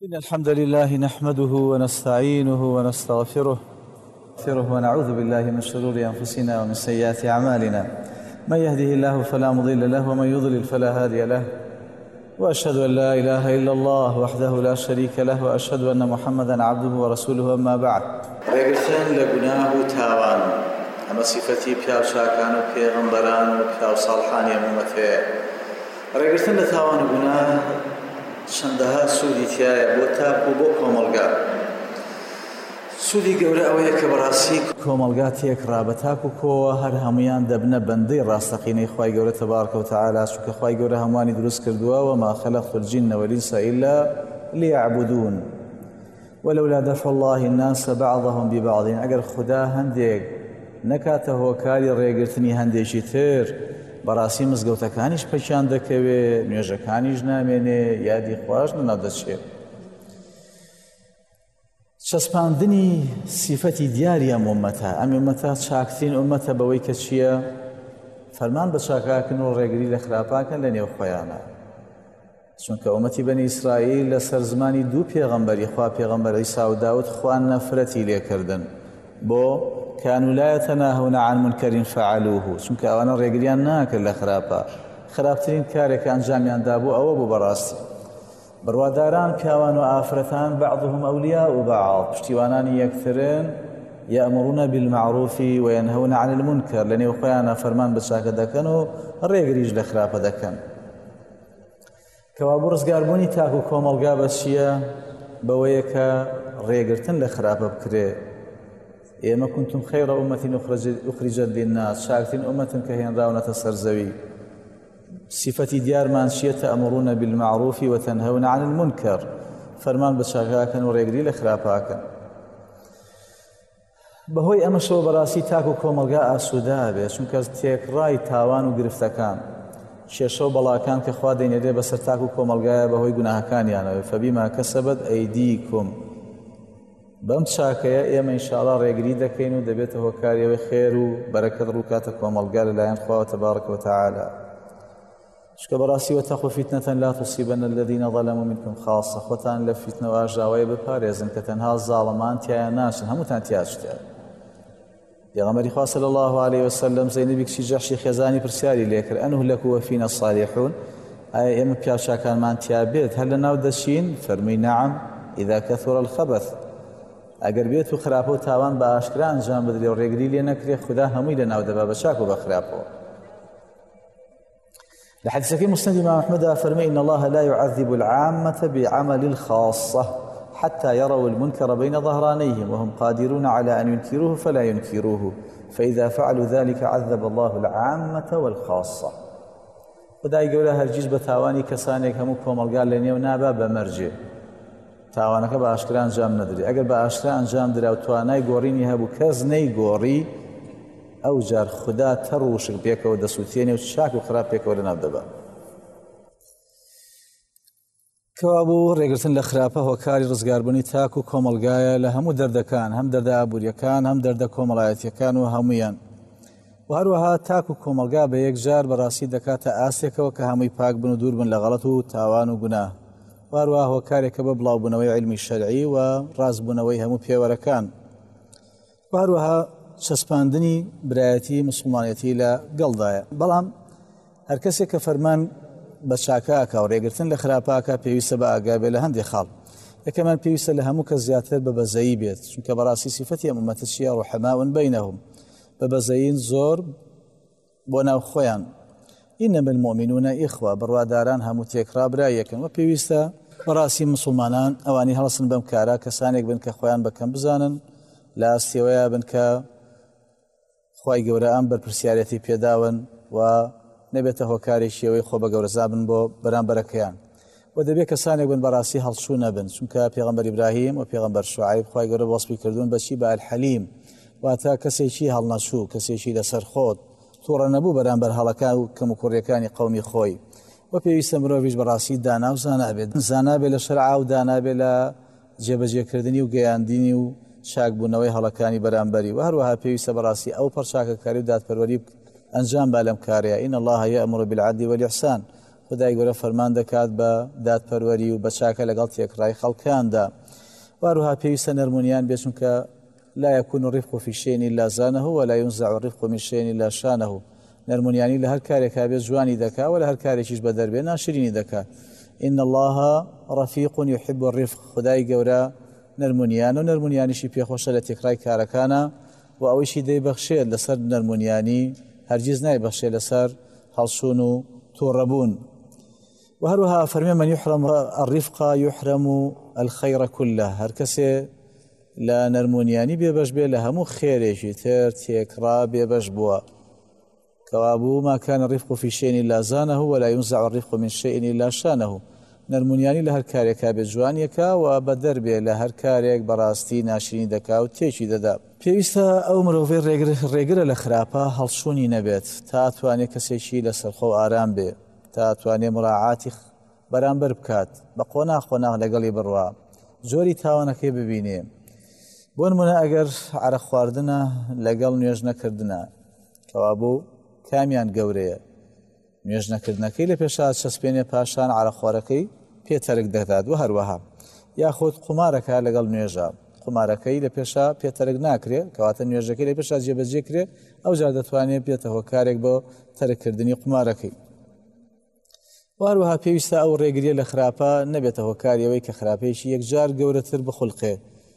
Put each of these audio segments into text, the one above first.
إن الحمد لله نحمده ونستعينه ونستغفره ونعوذ بالله من شرور أنفسنا ومن سيئات أعمالنا. من يهده الله فلا مضل له ومن يضلل فلا هادي له، وأشهد أن لا إله إلا الله وحده لا شريك له، وأشهد أن محمدا عبده ورسوله. أما بعد، ڕێگرتن لە گوناه و تاوان ئەمە سیفەتی پیاو چاکان و پێغەمبەران و پیاو ساڵحانی ئومەتەیە. ڕێگرتن لە تاوان و گوناه چەندەها سوودی تایە بۆ تاک و بۆ کۆمەڵگا. سوودی گەورە ئەوەیە کە بەڕاستی کۆمەڵگا تێکڕا بە تاک و کۆوە هەر هەمویان دەبنە بەندەی ڕاستەقینەی خوای گەورە تەبارەکە و تەعالا، چونکە خوای گەورە هەمووانی دروست کردووە وما خلقت الجن والإنس إلا ليعبدون ولولا دفع الله الناس بعضهم ببعض. ئەگەر خدا هەندێک نەکاتە هۆکاری ڕێگرتنی هەندێکی تر، بەڕاستی مزگەوتەکانیش پەکیان دەکەوێت، نوێژەکانیش نامێنێ، یادی خوش نەدەچێت. چەسپاندنی سیفەتی دیاری ئەم ئومەتە چاکترین ئومەتە بەوەی کە چییە؟ فەرمان بە چاکاکردن و ڕێگری لە خراپاکەن لە نێو خۆیانە. چونکە ئومەتی بەنی ئیسرائیل لە سەر زمانی دوو پێغەمبەری خوا، پێغەمبەر عیسا و داود، خوان نەفرەتی لێکردن بۆ كانوا لا يتناهون عن منكر فعلوه، چونکە ئەوانە ڕێگریان ناکرد لە خراپترین کارێک ئەنجامیان دابوو ئەوە بوو. بەڕاستی بڕواداران، پیاوان و ئافرەتان بعضهم ئەولیاء بعض، پشتیوانانی یەکترن، یەأمرون بالمعروف وينهون عن المنكر، لە نێو خۆیانە فەرمان بە چاکە دەکەن و ڕێگریش لە خراپە دەکەن. کەوابوو ڕزگاربوونی تاک و کۆمەڵگا بە چییە؟ بەوەیە کە ڕێگرتن لە خراپە بکرێ. ئێمە كنتم خير أمة أخرجت للناس، چاکترین ئومەتن کە هێنراونەتە سەرزەوی. صفەتی دیارمان چییە؟ تأمرون بالمعروف وتنهون عن المنكر، فەرمان بە چاکاکەن و ڕێگری لە خراپاکەن. بەهۆی ئەمەشەوە بەڕاستی تاک و کۆمەڵگا ئاسوودا بێت، چونکە تێکڕای تاوان و گرفتەکان، کێشە و بەڵاکان کە خوا دەینێرێ بەسەر تاک و کۆمەڵگایە بەهۆی گوناهەکانیانەوە. فەبیما کەسەبەت ئەیدیکم، بەم چاکەیە ئێمە ئینشاءڵڵا ڕێگری دەکەین و دەبێتە هۆکاریەوەی خێر و بەرەکەت ڕووکاتە کۆمەڵگا لەلایەن خواوە تەبارەکە و تەعالا. چونکە بەڕاستی وەتەقوا فتنة لا تصيبن الذين ظلموا منكم خاصة، خۆتان لە فتنە و ئاژاوەیە بپارێزن کە تەنها زاڵمان تیایە ناچن، هەمووتان تیاچتە. پێغەمبەری خوا صلی الله عليه وسلم زەینەبی کچی جەحشی خێزانی پرسیاری لێکرد: ئەنهلك وفینا الصالحون، ئایا ئێمە پیاوچاکانمان تیا بێت هەر لەناو دەچین؟ فەرمووی: نەعەم إذا كثر الخبث، ئەگەر بێت و خراپە و تاوان بە ئاشکرا ئەنجام بدرێ و ڕێگری لێ نەکرێ، خدا هەمووی لەناو دەبا بە چاک و بە خراپەوە. لە حەدیثەکەی مسند ئیمام ئەحمەدا فەرمووی: إن الله لا يعذب العامة بعمل الخاصة حتى يروا المنكر بين ظهرانيهم وهم قادرون على أن ينكروه فلا ينكروه، فإذا فعلوا ذلك عذب الله العامة والخاصة. خدای گەورە هەرگیز بە تاوانی کەسانێک هەموو کۆمەڵگا لە نێو نابا بە مەرجێ، تاوانەکە بە ئاشکرا ئەنجام نەدرێ. ئەگەر بە ئاشکرا ئەنجام درا و توانای گۆڕینی هەبوو کەس نەیگۆڕی، ئەو جار خدا تەڕ و شک پێکەوە دەسووتێنێ و چاک و خراپ پێکەوە لەناو دەبا. کەوابوو ڕێگرتن لە خراپە هۆکاری ڕزگاربوونی تاک و کۆمەڵگایە لە هەموو دەردەکان، هەم دەردە ئابووریەکان، هەم دەردە کۆمەڵایەتیەکان و هەمویان. و هەروەها تاک و کۆمەڵگا بە یەکجار بەڕاستی دەکاتە ئاسێکەوە کە هەمووی پاک بن و دوور بن لە غەڵەت و تاوان و گوناه. وهروەها هۆکارێکە بە بڵاوبوونەوەی علمی شەرعی و ڕازبوونەوەی هەموو پێوەرەکان. وهروەها چەسپاندنی برایەتی مسلمانەتی لە گەڵدایە. بەڵام هەر کەسێک کە فەرمان بە چاکاکە و ڕێگرتن لە خراپاکە پێویستە بە ئاگا بێت لە هەندێک خاڵ. یەکەمان پێویستە لە هەموو کەس زیاتر بە بەزەیی بێت، چونکە بەڕاستی سیفەتی ئەم ئومەتە چییە؟ ڕوحەماون بەینەهم، بە بەزەیین زۆر بۆ ناو خۆیان. إنما المؤمنون إخوة، بڕواداران هەموو تێکڕا برایەکن. و پێویستە بەڕاستی مسلمانان ئەوانی هەڵسن بەم کارە کەسانێک بن کە خۆیان بەکەم بزانن، لە ئاستێوەیە بن کە خوای گەورە ئەم بەرپرسیارەتی پێداون و نەبێتە هۆکارێکیەوەی خۆ بە گەورەزا بن بۆ بەرامبەرەکەیان. و دەبێت کەسانێک بن بەڕاستی هەڵچوو نەبن، چونکە پێغەمبەر ئیبراهیم و پێغەمبەر شوعایب خوای گەورە وەسفی کردوون بەچی؟ بە ئەلحەلیم، واتە کەسێکی هەڵنەچوو، کەسێکی لەسەر خۆت تووڕە نەبوو بەرامبەر هەڵەکان و کەم و کوڕیەکانی قەومی خۆی. و پێویستە مرۆڤیش بەڕاستی دانا و زانابێت لە شەرع و دانابێت لە جێبەجێکردنی و گەیاندنی و چاکبوونەوەی هەڵەکانی بەرامبەری. و هەروەها پێویستە بەڕاستی ئەو پەرچاکەکاری و دادپەروەری ئەنجام با لەم کارەیە. إن الله يأمر بالعدل والإحسان، خدای گەورە فەرمان دەکات بە دادپەروەری و بە چاکە لەگەڵ تێکڕای خەڵکاندا. واروها پێویستە نەرمونیان بێت چونکە لا يكون الرفق في شيء إلا زانه ولا ينزع الرفق من شيء إلا شانه. نەرمونیانی لە هەر کارێکا بێت جوانی دەکا و لە هەر کارێکیش بە دەربێ ناشرینی دەکات. إن الله رفيق يحب الرفق. خدای گەورە نەرمونیان و نەرمونیانیشی پێخۆشە لە تێکڕای کارەکانە و ئەوەیشی دەیبەخشێت لەسەر نەرمونیانی هەرگیز نایبەخشێت لەسەر هەڵسون و تووڕەبوون. وهروها فەرمێ من يحرم الرفق يحرم الخير كله. هەر کەسێ لە نەرمونیانی بێبەش بێ لە هەموو خێرێکی تر تێکڕا بێبەش بووە. كوابو ما كان الرفق في شيء إلا زانه ولا ينزع الرفق من شيء إلا شانه. نەرمونیانی لە هەر کارێکا بێ جوانیەکە و بە دەربێ لە هەر کارێک بەڕاستی ناشرینی دەکا و تێکی دەدا. پێویستە ئەو مرۆڤی ڕێگرە لە خراپە هەڵسوونی نەبێت تا توانێت کەسێکی لە سەرخۆ ئارام بێ، تا توانێت مراعاتی بەرامبەر بکات، بە قۆناغ لەگەڵی بڕوا، زۆری تاوانەکەی ببینێ. بۆ نمونە ئەگەر عەرەق خواردنە لەگەڵ نوێژ نەکردنە، کەوابوو کامیان گەورەیە، نوێژ نەکردنەکەی لە پێشا چەسپێنێ پاشان عەرەقخوارەکەی پێتەرک دەدات. و هەروەها یاخۆت قومارەکە لەگەڵ نوێژە، قومارەکەی لە پێشا پێتەرک ناکرێ، کەواتە نوێژەکەی لە پێشا جێبەجێ کرێ، ئەو جار دەتوانێت بێتە هۆکارێک بۆ تەرککردنی قومارەکەی. و هەروەها پێویستە ئەو ڕێگریە لە خراپە نەبێتە هۆکاریەوەی کە خراپەیەکی یەکجار گەورەتر بخولقێ،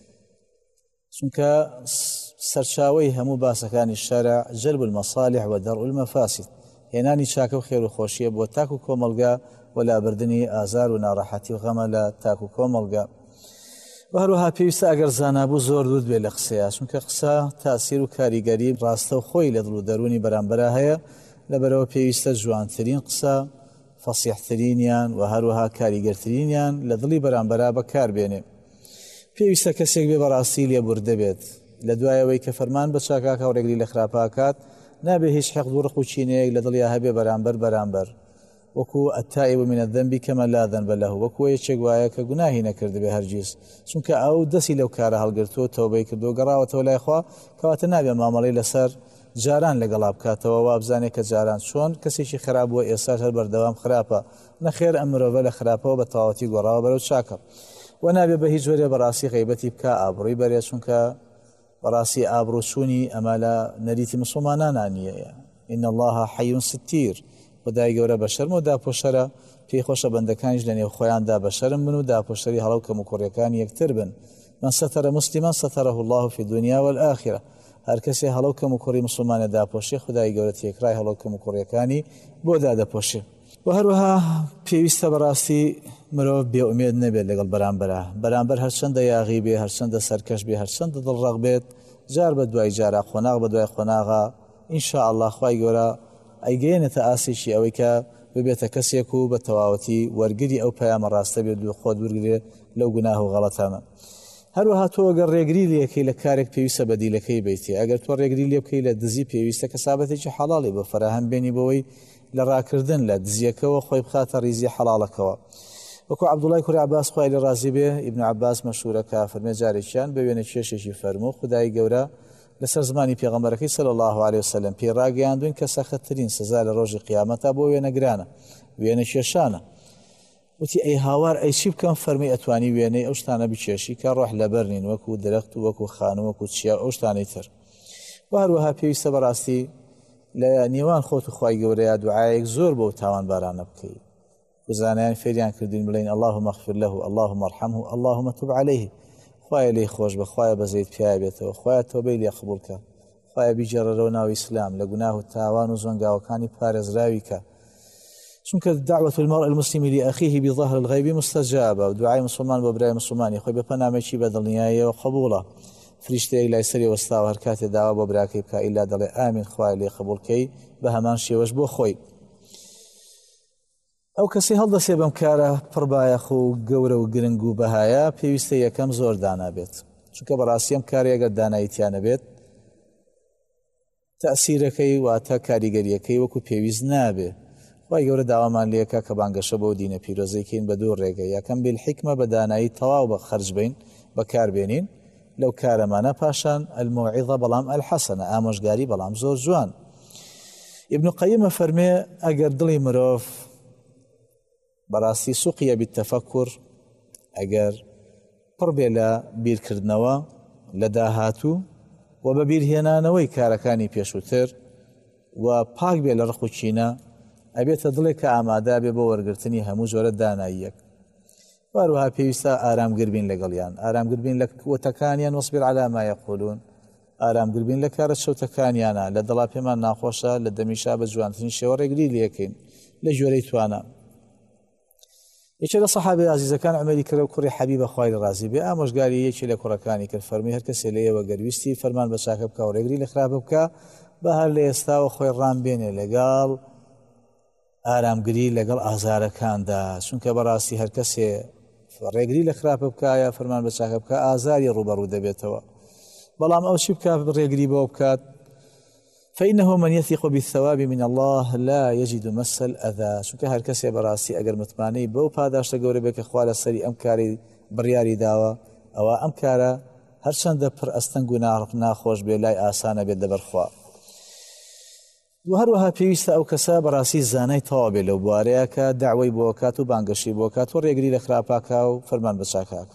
چونکە سەرچاوەی هەموو باسەکانی شەرع جەلب المەصالح و دەرء المەفاسد، هێنانی چاکە و خێر و خۆشیە بۆ تاک و کۆمەلگا و لابردنی ئازار و ناڕەحەتی و غەمە لە تاک و کۆمەلگا. و هەروەها پێویستە ئەگەر زانابوو زۆر دوود بێ لە قسەیە، چونکە قسە تاسیر و کاریگەری ڕاستە و خۆی لە دڵ و دەرونی بەرامبەرە هەیە، لەبەرەوە پێویستە جوانترین قسە، فەسیحترینیان و هەروەها کاریگەرترینیان لە دڵی بەرامبەرە بەکاربێنێ. پێویستە کەسێک بێ بەڕاستی لێبوردە بێت، لە دوایەوەی کە فەرمان بە چاکاکە و ڕێگری لە خراپاکات، نابێ هیچ حەقد و ڕق و چینەیەک لە دڵیا هەبێ بەرامبەر وەکو ئەتائب من الذنب كمن لا ذنب له، وەکو یەکێک وایە کە گوناهی نەکردبێ هەرگیز، چونکە ئەو دەستی لەو کارە هەڵگرتووە، تەوبەی کردو، گەڕاوەتەوە لای خوا، کەواتە نابێ مامەڵەی لەسەر جاران لەگەڵا بکاتەوە، وا بزانێت کە جاران چۆن کەسێکی خراپ بووە ئێستاش هەر بەردەوام خراپە، نەخێر ئەم مرۆڤە لە خراپەوە بە تەواوەتی گۆڕاوە بەرەو چاکە. و نابێ بە هیچ جۆرێ بەڕاستی غیبەتی بکە، ئابڕووی بەرێ، چونکە بەڕاستی ئابڕوچوونی ئەمە لە نەریتی مسلمانانان نییە. إن الله حي ستير. خدای گەورە بە شەرم و داپۆشەرە، پێی خۆشە بەندەکانیش لە نێو خۆیاندا بە شەرم بن و داپۆشەری هەڵەو کەم و کوڕیەکانی یەکتر بن. من ستر مسلما ستره الله في الدنيا والآخرة. هەر کەسێ هەڵەو کەم و کوڕی مسلمانە داپۆشێ، خدای گەورە تێکرای هەڵەو کەم و کوڕیەکانی بۆ دادەپۆشێ. و هەروەها پێویستە بەڕاستی مرۆڤ بێئومێد نەبێت لەگەڵ بەرامبەر هەرچەندە یاغی بێ، هەرچەندە سەرکەش بێ، هەرچەندە دڵڕەق بێت، جار بە دوای جارە، خۆناغ بە دوای خۆناغا، ئینشاء الله خوای گەورە ئەیگەێنێتە ئاسێکی ئەوەی کە ببێتە کەسێک و بە تەواوەتی وەرگری ئەو پەیامە ڕاستە بێت و خۆت وەرگێ لەو گوناه و غەڵەتانە. هەروەها تۆ ئەگەر ڕێگری لەکەی لە کارێک پێویستە بەدیلەکەی بیتێ، ئەگەر تۆ ڕێگری لێ بکەی لە دزی، پێویستە کەسابەتێکی حەڵاڵی بۆ فەراهەم بێنی بەوەی لە ڕاکردن لە دزیەکەوە خۆی بخاتە ڕیزی حەڵاڵەکەوە. وەکو عەبدوڵای کوڕی عەباس خوای لێ ڕازی بێ، ئیبن عەباس مەشهورە کە فەرمێ جارێکیان بە وێنە کێشێکی فەرموو خدای گەورە لەسەر زمانی پێغەمبەرەکەی صلی الله عليه وسلم پێی ڕاگەیاندوین کە سەختترین سزا لە ڕۆژی قیامەتە بۆ وێنەگرانە، وێنە کێشانە. وتی ئەی هاوار، ئەی چی بکەم؟ فەرمی ئەتوانی وێنەی ئەو شتانە بچێشی کە ڕۆح لەبەر نین، وەکو درەخت و وەکو خان و وەکو چیا ئەو شتانەی تر. و هەروەها پێویستە بەڕاستی لە نێوان خۆت و خوای گەورەیە دوعایەک زۆر بۆ تاوان بارانە بکەی. وزانیان فێریان کردین بڵین اللهم اغفر له، اللهم ارحمه، اللهم تب عليه. خوایە لێی خۆش بە، خوایە بەزەیت پیاە بێتەوە، خوایە تۆبەی لێ قبوڵ کە، خوایە بیجێڕەرەوە ناو ئیسلام، لە گوناه و تاوان و زۆنگاوەکانی پارێزراوی کە، چونکە دعوة المرء المسلم لأخيه بظهر الغيب مستجابة. و دوعای مسلمان بۆ برای مسلمانی خۆی بە پەنامێکی بەدڵنیاییەوە قبوڵە. فریشتەیەک لای سەری وەستاوە هەر کاتێ داوا بۆ براکەی بکە ئیلا دەڵێ ئامین، خوایە لێ قبوڵکەی بە هەمان شێوەش بۆ خۆی. ئەو کەسی هەڵدەسێ بەم کارە پڕبایەخ و گەورە و گرنگ و بەهایە، پێویستە یەکەم زۆر دانا بێت، چونکە بەڕاستی ئەم کارە ئەگەر داناییتیانە بێت، تەئسیرەکەی واتە کاریگەریەکەی وەکو پێویست نابێ. خوای گەورە داوامان لێکە کە بانگەشە بۆ دینە پیرۆزەیکەین بە دوو ڕێگە، یەکەم بالحیکمە بە دانایی تەواو بە خەرج بین، بەکاربێنین لەو کارەمانە، پاشان الموعظە بەڵام الحەسەنە، ئامۆژگاری بەڵام زۆر جوان. ئیبن قەییمە فەرمێ ئەگەر دڵی مرۆڤ بەڕاستی سوقیە بالتەفەکر ئەگەر پڕ بێ لە بیرکردنەوە لە داهاتوو و بە بیرهێنانەوەی کارەکانی پێشووتر و پاک بێ لە ڕق و چینە ئەبێتە دڵێک کە ئامادا بێ بۆ وەرگرتنی هەموو جۆرە داناییەک. واروها پێویستە ئارامگر بین لەگەڵیان، ئارامگر بین لە وتەکانیان وەصبر عەلا ما یەقولون، ئارامگر بین لە کارە شەوتەکانیانە، لە دڵا پێمان ناخۆشە لە دەمیشا بە جوانترین شێوە ڕێگری لێکەین لە ژۆرەی توانە. یەکێ لە سەحابەی عەزیزەکان عومەری کڕە و کوڕی حەبیبە خوای ڕازی بێ ئامۆژگاری یەکی لە کوڕەکانی کرد، فەرمی هەر کەسێ لە ئێوە گەرویستی فەرمان بە چاکە بکە و ڕێگری لە خراپە بکە بە هەر لە ئێستاوە خۆی ڕام بێنێ لەگەڵ ئارامگری لەگەڵ ئازارەکاندا، چونکە بەڕاستی هەر کەسێ ڕێگری لە خراپە بکایە فەرمان بە چاکە بکە ئازاری ڕوبەڕوو دەبێتەوە. بەڵام ئەو چی بکات ڕێگری بەوە بکات فإنه من يثق بالثواب من الله لا يجد مس الأذى، چونکە هەر کەسێ بەڕاستی ئەگەر متمانەی بەو پاداشتە گەورە بێ کە خوا لەسەری ئەم کاری بڕیاری داوە ئەوە ئەم کارە هەرچەندە پڕ ئەستەنگ و ناخۆش بێ لای ئاسانە بێت دەبەرخوا. و هەروەها پێویستە ئەو کەسە بەڕاستی زانای تەواو بێ لەو بوارەیە کە داوای بۆ کات و بانگەشی بۆ کات و ڕێگری لە خراپاکە و فەرمان بە چاکاک.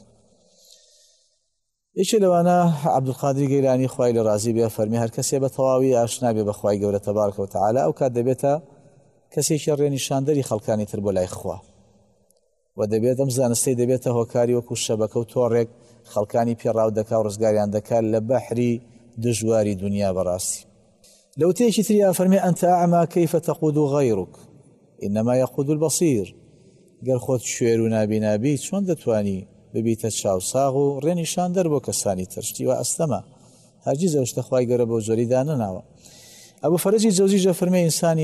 یەکێ لەوانە عەبدولقادری گەیلانی خوای لە ڕازی بێ فەرمی هەر کەسێ بە تەواوی ئاشنا بێ بە خوای گەورە تەبارەکە و تەعالا ئەو کات دەبێتە کەسێکی ڕێنیشاندەری خەڵکانی تر بۆ لای خوا و دەبێت ئەم زانستەی دەبێتە هۆکاری وەکو شەبەکە و تۆڕێک خەڵکانی پێڕاو دەکا و ڕزگاریان دەکات لە بەحری دژواری دنیا بەڕاستی. لو تيجي تريا فرمي أنت أعمى كيف تقود غيرك إنما يقود البصير، قال خود شوير نابي نابي شون دتواني ببيت الشاو صاغو ريني شاندر بو كساني ترشتي وأستمع هرجيز واشتخواي قرب وزوري دانا ناوا. أبو فرجي جوزي جا فرمي إنساني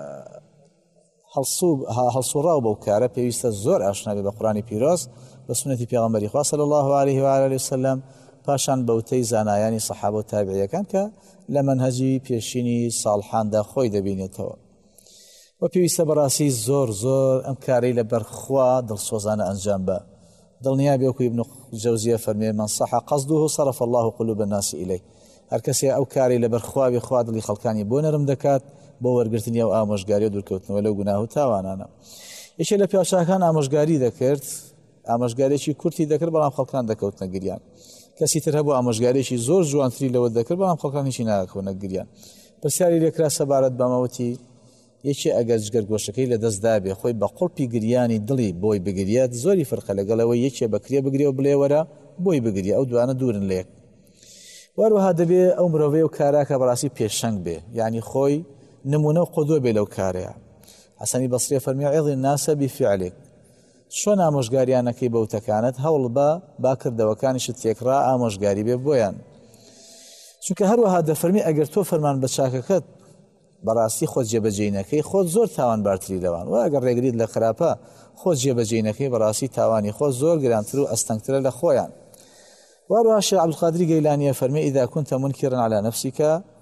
هەڵسوڕاو بەو کارە پێویستە زۆر ئاشنا بێ بە قورآنی پیرۆز بە سنەتی پێغەمبەری خوا صلی الله عليه و آله وسلم، پاشان بەوتەی زانایانی سەحابە و تابعیەکان کە لە منهەجی پێشینی ساڵحاندا خۆی دەبینێتەوە. و پێویستە بەڕاستی زۆر ئەم کارەی لەبەر خوا دڵسۆزانە ئەنجام بە. دڵنیا بێ وەکو ئیبن جەوزیە فەرمێ من صح قصده صرف الله قلوب الناس إليه، هەر کەسێ ئەو کارەی لەبەر خوا بێ خوا دڵی خەڵکانی بۆ نەرم دەکات بۆ وەرگرتنی ئەو ئامۆژگاری و دوورکەوتنەوە لەو گوناه و تاوانانە. یەکێ لە پیاشاکان ئامۆژگاری دەکرد، ئامۆژگارێکی کورتی دەکرد بەڵام خەڵکان دەکەوتنە گریان. کەسی تر هەبوو ئامۆژگارێکی زۆر جوانتری لەوە دەکرد بەڵام خەڵکان هیچی ناکەونە گریان. پرسیاری لێکرا سەبارەت بەمەوتی یەکێ ئەگەر جگەرگۆشەکەی لە دەستدا بێ خۆی بە قوڵپی گریانی دڵی بۆی بگریات زۆری فەرقە لەگەڵەوەی یەکێ بەکرێ بگرێ و بڵێ وەرە بۆی بگریە، ئەو دوانە دوورن لێک. وەروەها دەبێ ئەو مرۆڤەیە و کاراکە بەڕاستی پێشەنگ بێ، یعنی خۆی نمونە و قودوە بێ لەو کارەیە. حەسەنی بەسری فەرمی عیظ الناس بفعلک، چۆن ئامۆژگاریانەکەی بەوتەکانت هەوڵ بە باکردەوەکانیشت تێکڕا ئامۆژگاری بێ بۆیان. چونکە هەروەها دەفەرمی ئەگەر تۆ فەرمان بە چاکەکەت بەڕاستی خۆت جێبەجێینەکەی خۆت زۆر تاوان بارتری لەوان، و ئەگەر ڕێگریت لە خراپە خۆت جێبەجێینەکەی بەڕاستی تاوانی خۆت زۆر گرانتر و ئەستەنگترە لە خۆیان. وەروەها شێخ عەبدولقادری گەیلانیە فەرمی إذا كنت منكرا على نفسك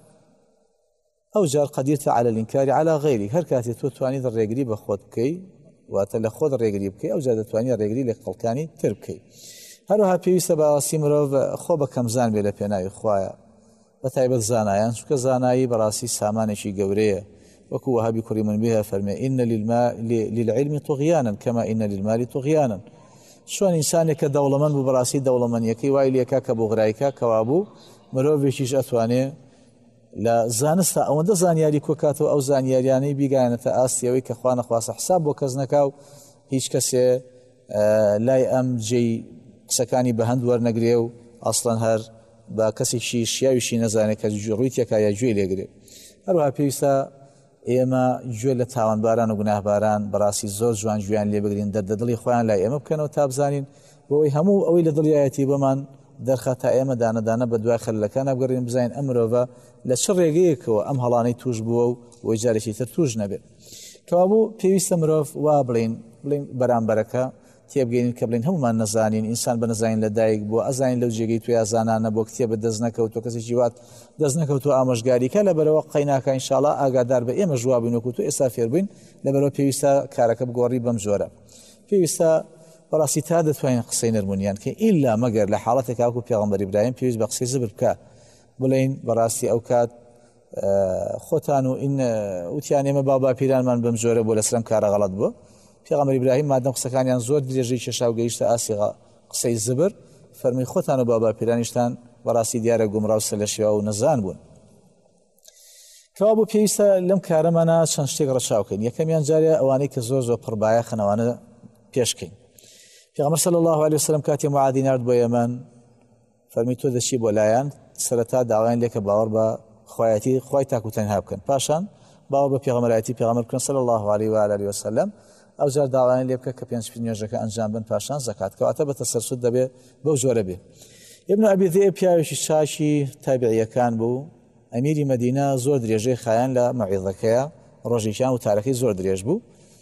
أو جار قدرت على الإنكار على غيرك، هەر کاتێ تۆ توانیت ڕێگری بە خۆت بکەی واتە لە خۆت ڕێگری بکەی ئەو جا دەتوانیت ڕێگری لە خەڵکانی تر بکەی. هەروەها پێویستە بەڕاستی مرۆڤ خۆ بە کەمزان بێ لە پێناوی خوایە، بە تایبەت زانایان، چونکە زانایی بەڕاستی سامانێکی گەورەیە. وەکو وهابی کوڕی منبیه فەرمێ إن للعلم طغيانا كما إن للمال طغيانا، شۆن ئینسانێک کە دەوڵەمەند بوو بەڕاستی دەوڵەمەندیەکەی وای لێکا کە بۆ غرایکە کەوابوو مرۆڤێکیش ئەتوانێ لە زانستە ئەوەندە زانیاری کۆکاتەوە ئەو زانیاریانەی بیگایەنێتە ئاستیەوەی کە خوا نەخواسە حساب بۆ کەس نەکا و هیچ کەسێ لای ئەم جێی قسەکانی بە هەند وەرنەگرێ و ئەسڵەن هەر بە کەسێکی شیاویشی نەزانێت کە ڕووی تێکا یا گوێی لێگرێ. هەروەها پێویستە ئێمە گوێ لە تاوانباران و گوناهباران بەڕاستی زۆر جوان گوێیان لێ بگرین، دەردەدڵی خۆیان لای ئێمە بکەنەوە تا بزانین بۆی هەموو ئەوەی لە دڵیایەتی بۆمان دەرخات تا ئێمە دانەدانە بە دوای خەلەکانە بگەڕین بزانین ئەم مرۆڤە لە چ ڕێگەیەکەوە ئەم هەڵانەی توش بووە و وەی جارێکی تر توش نەبێت. کەوابوو پێویستە مرۆڤ وا بڵین بەرامبەرەکە تێبگەین کە بڵین هەمومان نەزانین، ئینسان بە نەزانین لە دایک بووە ئەزانین لەو جێگەی توی زانانە بۆ کتێبە دەست نەکەوتۆ کەسێکی وات دەست نەکەوتۆ ئامۆژگاریکە لەبەرەوە قەیناکە ئینشاءڵڵا ئاگادار بە ئێمە ژوابین وەکو تۆ ئێستا فێر بووین، لەبەرەوە پێویستە کارەکە بگۆڕی بەم جۆرە. پێویستە بەڕاستی تا دەتوانین قسەی نەرمونیان کە ئیلا مەگەر لە حاڵەتێکا وەکو پێغەمبەر ئیبراهیم پێویست بە قسەی زبر بکە، بڵین بەڕاستی ئەو کات خۆتان و ئین وتیان ئێمە بابا پیرانمان بەم جۆرە بۆ لەسرم کارە غەڵەت بووە، پێغەمبەر ئیبراهیم مادەم قسەکانیان زۆر درێژەی کێشا و گەیشتە ئاسی قسەی زبر فەرمووی خۆتان و باپیرانیشتان بەڕاستی دیارە گومڕاو سەلەشیوا و نەزان بوون. کەوا بوو پێویستە لەم کارەمانە چەند شتێک ڕەچاوکەین. یەکەمیان جارێ ئەوانەی کە زۆر پڕبایە خەنەوانە پێشکەین. پێغەمبەر صلی الله علیه وسلم کاتی معادی نارد بۆ یەمەن فەرمی تۆ دەچی بۆ لایەن سەرەتا داوایان لێکە باوەڕ بە خوایەتی خوای تاک و تەنها بکەن پاشان باوەڕ بە پێغەمبەرایەتی پێغەمبەر بکەن صلی الله علیه و آله وسلم ئەو جار داوایان لێ بکە کە پێنج نوێژەکە ئەنجام بن پاشان زەکات کەواتە بە تەسەلسل دەبێ بەو جۆرە بێ. ابن ئەبی ذئب پیاوێکی چاکی تابعیەکان بوو ئەمیری مەدینە زۆر درێژەی خایەن لە مەعیزەکەیە ڕۆژێکیان و تارەکەی زۆر درێژ بوو.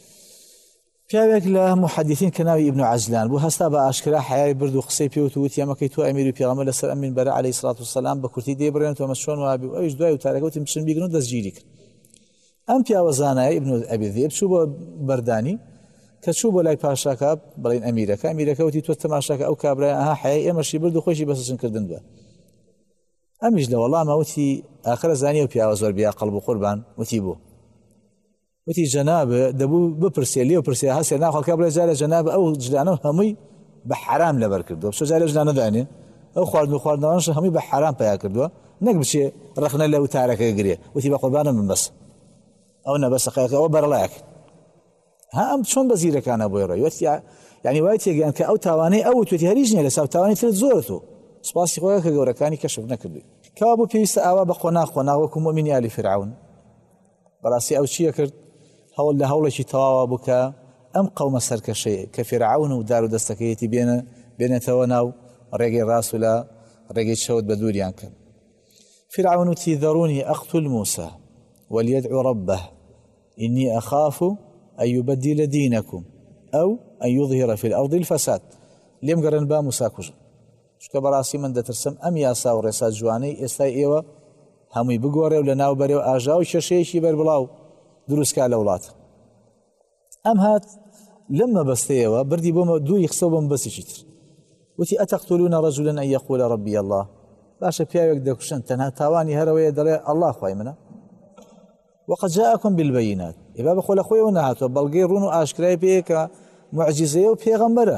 پیاوێک لە محەدیثین کە ناوی ئیبن عەجلان بوو هەستا بە ئاشکرا حیای برد و قسەی پێوت وتی ئەمەکەی تۆ ئەمیری پێغەمبەر لەسەر ئەم منبەرە عەلەیهی سڵات وسەلام بە کورتی دێبڕێن تۆمە چۆن وابی و ئەویش دوای و تارەکەوتی بچن بیگرن و دەستگیری کرد. ئەم پیاوە زانایە ئیبن ئەبی ذئب چوو بۆ بەردانی کە چوو بۆ لای پاشاکە بڵێن ئەمیرەکە وتی تۆ تەماشاکە ئەو کابرایە ئەها حیای ئێمەشی برد و خۆشی بەسەچن کردن بە ئەمیش لە وەڵامە وتی ئاخرە زانی و پیاوە زۆر بیا قەڵب و قوربان وتی بوو وتی جەنابە دەبوو بپرسێ لێ و پرسێ هەسێ ناخەڵکە بڵێ جارە جەنابە ئەو جلانە هەمووی بە حرام لەبەر کردووە بچۆ جارە جلانە دانێ ئەو خواردن و خواردنەوەش هەمووی بە حرام پیا کردووە نەک بچێ ڕخنە لە وتارەکە گرێ وتی بە قوربانە من بەس ئەو نەبەسە قەیەکەوە بەرەڵایەک ها ئەم چۆن بەزیرەکانە بۆی ڕێ وتی یعنی وای تێگەیان کە ئەو تاوانەی ئەو توێتی هەریش نییە لەسەر تاوانی ترت زۆرت و سپاسی خۆیان کە گەورەکانی کەشف نەکردووی کەوا بوو پێویستە ئاوا بە خۆنا وەکو مؤمنی ئالی فرعون بەڕاستی ئەو چییە کرد هەوڵ لە هەوڵێکی تەواوە بوو کە ئەم قەومە سەرکەشەیە کە فرعون و دار و دەستەکەیەتی بێنێتەوە ناو ڕێگەی ڕاست و لە ڕێگەی چەوت بە دووریان کرد. فرعون وتی ذروني أقتل موسى وليدعو ربه إني أخاف أن يبدل دينكم أو أن يظهر في الأرض الفساد لێم گەڕێن با موسا کوژن چکە بەڕاستی من دەترسم ئەم یاسا و ڕێسا جوانەی ئێستای ئێوە هەمووی بگۆڕێ و لە ناو بەرێ و ئاژا و شەشەیەکی بەربڵاو دروستکا لە وڵات ئەم هات لەم مەبەستەیەوە بردی بۆمە دووی قسە بۆم بەسێکی تر وتی ئەتەقتولون رجلا أن يقول ربي الله باشە پیاوێک دەکوشن تەنها تاوانی هەرەوەیە دەڵێ الله خوای منە وقد جاءكم بالبينات ئێبا بەخۆ لە خۆیەوە نەهاتوە بەڵگەی ڕوون و ئاشکرای پێیە کە معجزەیە و پێغەمبەرە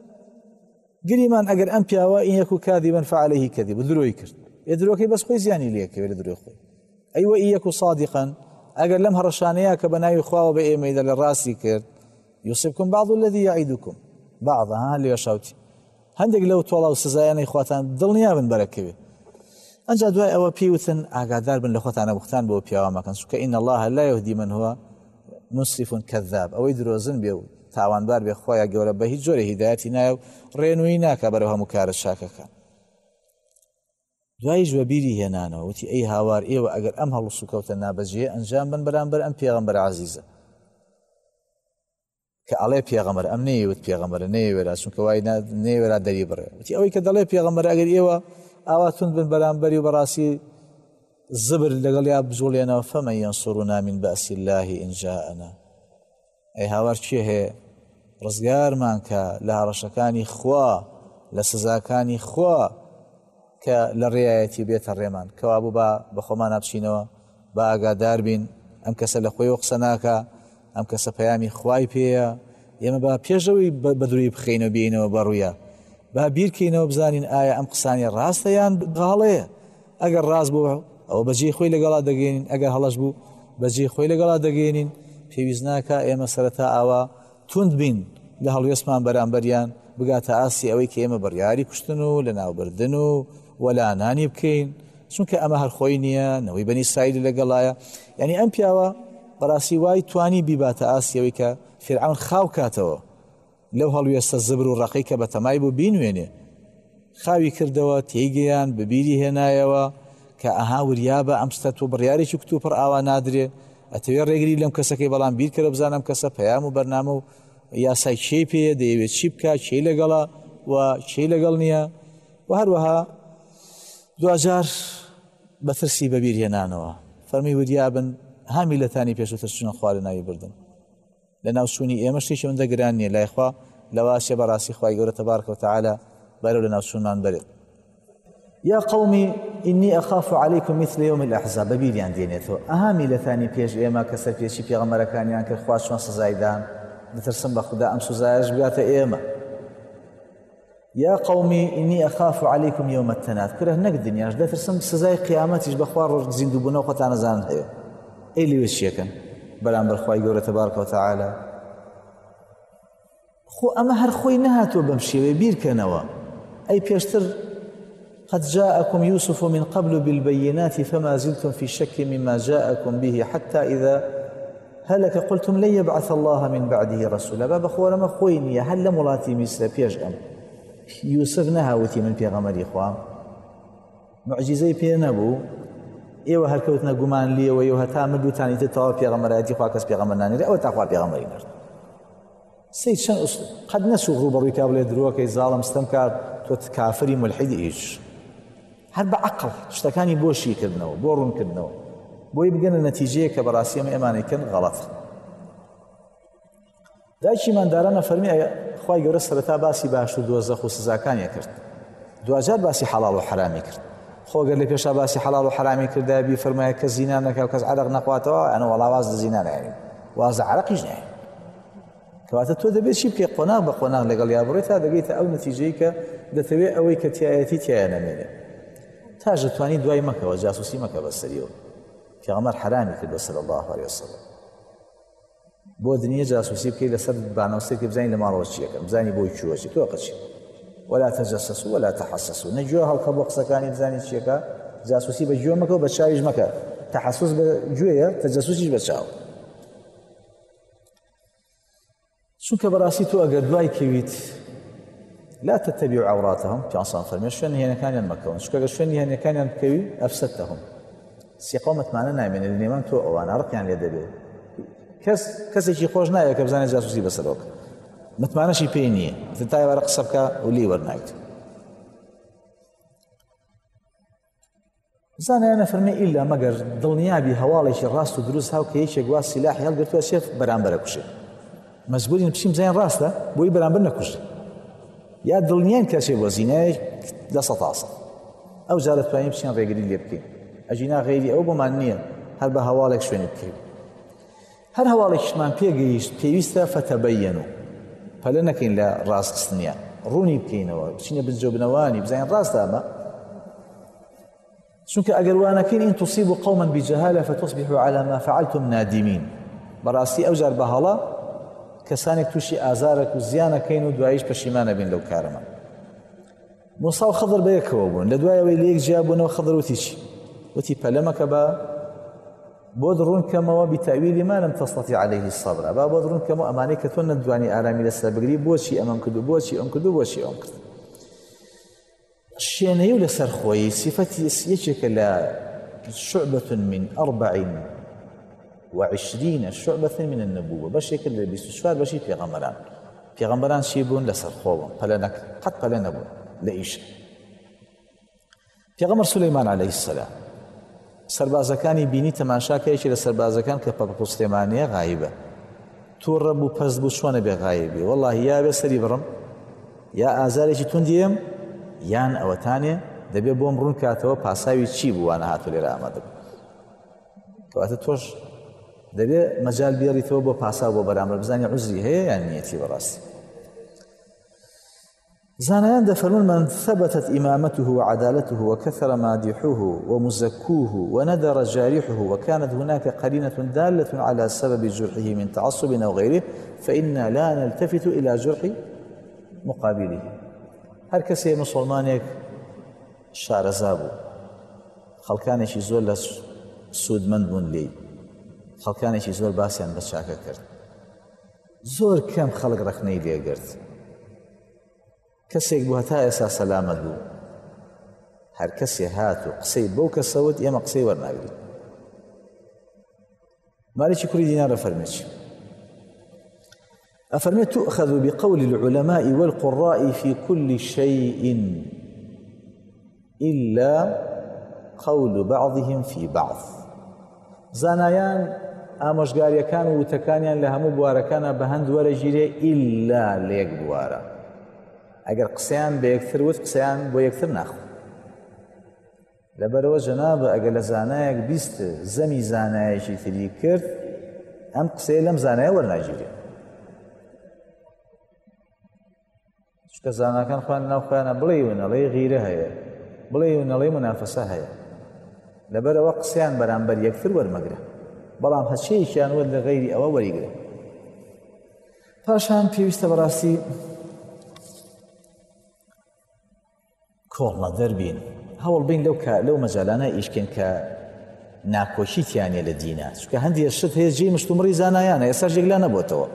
گریمان ئەگەر ئەم پیاوە ئین یەکو کاذبا فعليه كذب درۆی کرد ئێ درۆکەی بەس خۆی زیانی لێکەوێت لە درۆی خۆی ئەیوە ئین یەکو صادقا ئەگەر لەم هەڕەشانەیە کە بەناوی خواوە بە ئێمەیدا لە ڕاستی کرد يصيبكم بعض الذي يعيدكم بعضها لێ شاوتی هەندێک لەو تۆڵە و سزایانەی خواتان دڵنیا بن بەرەکەوێ ئەنجا دوای ئەوە پێوتن ئاگادار بن لە خۆتانە بوختان بۆ پیاوە مەکەن چونکە ئین الله لا يهدي من هو مسرف كذاب ئەوەی درۆزن بێ و تاوانبار بێ خۆیان گەورە بە هیچ جۆرە هیدایەتی نایە و ڕێنووی ناکە بەرەو هەموو کارە شاکەکان. دوایش بە بیری هێنانەوە وتی ئەی هاوار ئێوە ئەگەر ئەم هەڵوس و کەوتە نابەجێ ئەنجام بن بەرامبەر ئەم پێغەمبەر عەزیزە کە ئەڵێ پێغەمبەر ئەم نەیەوت پێغەمبەرە نەیەوێرا چونکە وای نەیەوێرا دەری بڕێ وتی ئەوەی کە دەڵێ پێغەمبەر ئەگەر ئێوە ئاواتون بن بەرامبەری و بەڕاستی زبر لەگەڵ یا بجوڵێنەوە فەمەن ينصرنا من بأس الله إن جاءنا ئەی هاوار چێ هەیە ڕزگارمان کە لە هەڕەشەکانی خوا لە سزاکانی خوا کە لە ڕێایەتی بێتە ڕێمان کەوا بوو بە خۆمان نابچینەوە بە ئاگادار بین ئەم کەسە لە خۆی قسە ناکە ئەم کەسە پەیامی خوای پێیە ئێمە بە پێشەوەی بەدروی بخینەوە بینەوە بەڕوویە با بیرکەینەوە بزانین ئایا ئەم قسانی ڕاستە یان غاڵەیە ئەگەر ڕاست بوو ئەوە بەجێ خۆی لەگەڵا دەگەێنین ئەگەر هەڵەش بوو بەجێ خۆی لەگەڵا دەگەێنین پێویست ناکە ئێمە سەرەتا ئاوا تند بین لە هەڵوێستمان بەرامبەریان بگاتە ئاسی ئەوەی کە ئێمە بڕیاری کوشتن و لە ناوبردن و وەلانانی بکەین چونکە ئەمە هەر خۆی نییە نەوەی بەنی ئیسرائیل لەگەڵایە یعنی ئەم پیاوە بەڕاستی وای توانی بیباتە ئاسیەوەی کە فرعون خاو کاتەوە لەو هەڵوێستە زبر و ڕقەی کە بەتەمای بوو بینوێنێ خاوی کردەوە تێیگەیان ببیری هێنایەوە کە ئەها وریابە ئەم شتە تۆ بڕیارێکی کتو پڕ ئاوا نادرێ ئەتەوێت ڕێگری لەم کەسەکەی بەڵام بیرکەرە بزانم کەسە پەیام و بەرنامە و یاسای چی پێ دەیەوێت چی بکە چی لەگەڵە و چی لەگەڵ نییە و هەروەها دوجار بەترسی بەبیر هێنانەوە فەرمی وریابن هەمی لەتانی پێشووتر چونە خوارە ناوی بردن لە ناو سوونی ئێمە شتێکی ئەوەندە گران نییە لایخوا لەواشە بەڕاستی خوای گەورە تەبارەکە و تەعالە بەرەو لە ناو سوونمان بەرێت. يا قومي إني أخاف عليكم مثل يوم الأحزاب ببیریان دێنێتەوە ئەها میلەتانی پێش ئێمە کە سەرپێچی پێغەمبەرەکانیان کرد خوا چۆن سزایدان دەترسم بە خوددا ئەم سوزایش بگاتە ئێمە. یا قومی ئینی ئەخاف عەلەیکم یەومە التەناد، کرە نەک دنیاش دەترسم سزای قیامەتیش بەخوا ڕۆژ زیندووبوونەوە خۆتان نەزانن هەیە. ئەی لێوێ چیەکەن بەرامبەر خوای گەورە تەبارەکە و تەعالا؟ خۆ ئەمە هەر خۆی نەهاتووە بەم شێوەیە بیرکەنەوە. ئەی پێشتر قد جاءكم يوسف من قبل بالبينات فما زلتم في شك مما جاءكم به حتى إذا هلك قلتم لن يبعث الله من بعده رسولا. بابا خۆرەمە خۆی نییە هەر لە وڵاتی میسرە پێش ئەم یوسف نەهاوتی من پێغەمبەری خوام، معجزەی پێ نەبوو، ئێوە هەرکەوتنە گومان لێەوەی و هەتا مردوتانیتە تەواو پێغەمبەرایەتی خوا کەس پێغەمبەر نانێرێ، ئەوە تا خوا پێغەمبەری نرد. سەید چەند قەت نەسوو ڕووبەڕووی کا بڵێ درۆکەی زاڵم ستەم کات تۆ کافری ملحیدی ئیش. هەر بە عەقڵ شتەکانی بۆ شیکردنەوە، بۆ ڕوونکردنەوە، بۆی بگەنە نەتیجەیە کە بەڕاستی ئەمە ئێمانەکەن غەڵەتە. دایکی ماندارانە فەرمی خوای گەورە سەرەتا باسی باش و دۆزەخ و سزاکانیە کرد، دوجار باسی حەڵاڵ و حرامی کرد. خۆگەر لە پێشا باسی حەڵاڵ و حرامی کردە بی فەرمایە کەس زینا نەکا و کەس عەرەق نەخواتەوە، ئەنە وەڵا واز لە زینا نایێنین، واز لە عەرەقیش نایێن. کەواتە تۆ دەبێت چی بکەی؟ قۆناغ بە قۆناغ لەگەڵ یا بڕێت تا دەگەیتە ئەو نەتیجەی کە دەتەوێت ئەوەی کە تایەتی تایە نەمێنێت. تاژ دەتوانی دوای مەکەوە، جاسوسی مەکە بەسەریەوە. پێغەمبەر حرامی کرد صلی الله علیه وسلم. بۆ دنیا جاسوسی بکەی لەسەر بانەوەستێکی بزانین لە ماڵەوە چیەکەم، بزانی بۆی چووەچی تۆ قەچی. ولا تجسسوا ولا تحسسوا، نەگوێ هەڵقە بۆ قسەکانی بزانی چیەکە، جاسوسی بە گوێ مەکە و بە چاویش مەکە. تحسس بە گوێیە، تەجسسیش بە چاو. چونکە بەڕاستی تۆ ئەگەر دوای کەویت لا تتبعوا عوراتهم، پیانسان فەرمێ شوێن هێنەکانیان مەکەون، چونکە ئەگەر شوێنی هێنەکانیان بکەوی ئەفسەدتەهم، سیقا متمانە نامێنێ لە نێوان تۆ ئەوانە ڕقیان لێ دەبێت. کەسێکی خۆش نایە کە بزانێت جاسوسی بەسەرەوە، متمانەشی پێی نییە، تای وەرە قسە بکە و لێی وەرناگیت. زانایانە فەرمێ ئیلا مەگەر دڵنیابی هەواڵێکی ڕاست و دروست هاو کە یەکێک وا سیلاحی هەڵگرتووە سێت بەرامبەرە کوشێ، مەجبورین بچین بزانین ڕاستە بۆی بەرامبەر نەکوژێ، یا دڵنیان کەسێ بۆ زینایەک دەسە تاسە، ئەو جا دەتوانین بچین ڕێگری لێ بکەین. ئەجینا غەیری ئەو بۆمان نییە هەر بە هەواڵێک شوێنی بکەین. هەر هەواڵێکیشمان پێگەیشت پێویستە فەتەبەیەنوا، پەلە نەکەین لە ڕاستخستنیان، ڕوونی بکەینەوە، بچینە بنجۆبنەوانی بزانین ڕاستە ئەمە. چونکە ئەگەر وانەکەین ئین تصیبوا قوما بجهالة فتصبحوا على ما فعلتم نادمين، بەڕاستی ئەو جار بە هەڵە کەسانێک تووشی ئازارێک و زیانەکەین و دواییش پەشیمانە بین لەو کارەمە. موسا و خەضر بەیەکەوە بوون، لە دوایەوەی لە یەک جیا بوونەوە خەضر وتی چی؟ وتی پەلەمەکە بە بۆ دڕونکەمەوە بتەویلی ما لم تستطیع عليه الصبر، با بۆ دڕونکەمەوە ئەمانەی کە تۆ نەتوانی ئارامی لەسەر بگری، بۆچی ئەمەم کردو، بۆچی ئەم کردو، بۆچی ئەم کرد. شوێنەی و لەسەر خۆی سیفەتی یەکێکە لە شعبة من 24 شعبة من النبوة، بەشێکە لە 24 بەشی پێغەمبەران. پێغەمبەران چی بوون؟ لەسەر خۆ بوون، قەت پەلە نەبوون لە ئیش. پێغەمبەر سولەیمان عەلەیه السەلام سەربازەکانی بینی تەماشاکەیەکی لە سەربازەکان کە پەپقوستێمانەیە غایبە، تووڕە بوو پەست بوو چۆنە بێ غایبی، وەڵڵاهی یا بێ سەری بڕم یا ئازارێکی توندیم یان ئەوەتانێ دەبێ بۆم ڕوون کاتەوە پاساوی چی بووانە هاتو لێرە ئامادە بوو. کەواتە تۆش دەبێ مەجال بێڕیتەوە بۆ پاسا بۆ بەرامبەر بزانێ عوزری هەیە یان نیەتی بەڕاستی. زانایان دەفەرمون من ثبتت إمامته وعدالته وكثر مادحوه ومزكوه وندر جارحه وكانت هناك قرينة دالة على سبب جرحه من تعصب أو غيره فإنا لا نلتفت إلى جرح مقابله. هەر کەسێ مسلمانێک شارەزا بوو، خەڵکانێکی زۆر لە سوودمەند بوون لێی، خەڵکانێکی زۆر باسییان بە چاکە کرد، زۆر کەم خەڵک ڕەخنەی لێگرت، کەسێک بوو هەتا ئێستا سەلامەت بوو، هەر کەسێ هات و قسەی بەو کەسەوت ئێمە قسەی وەرناگرین. مالکی کوڕی دینار ئەفەرمێت أفرمي تؤخذ بقول العلماء والقراء في كل شيء إلا قول بعضهم في بعض. زانایان ئامۆژگاریەکان و وتەکانیان لە هەموو بوارەکانە بە هەند وەرەگیرێ ئیلا لە یەک بوارە، ئەگەر قسەیان بە یەکتر وت قسەیان بۆ یەکتر ناخۆ. لەبەرەوە جەنابە ئەگەر لە زانایەک بیست زەمی زانایەکی تری کرد ئەم قسەیە لەم زانایە وەرناگیرێ. چکە زاناکان خوان ناو خۆیانە بڵێ و نەڵێ غیرە هەیە بڵێ و نەڵێ منافەسە هەیە لەبەرەوە قسەیان بەرامبەر یەکتر وەرمەگرە بەڵام هەچەیەکیان وەر لە غەیری ئەوە وەریگرە پاشان پێویستە بەڕاستی کۆڵمە دەربین هەوڵ بین لەو مەجالانە ئیشکن کە ناکۆشیتیانێ لە دینە چونکە هەندێک شت هەیە جێی مشتومڕی زانایانە ئێستا جێگلا نەبووتەوە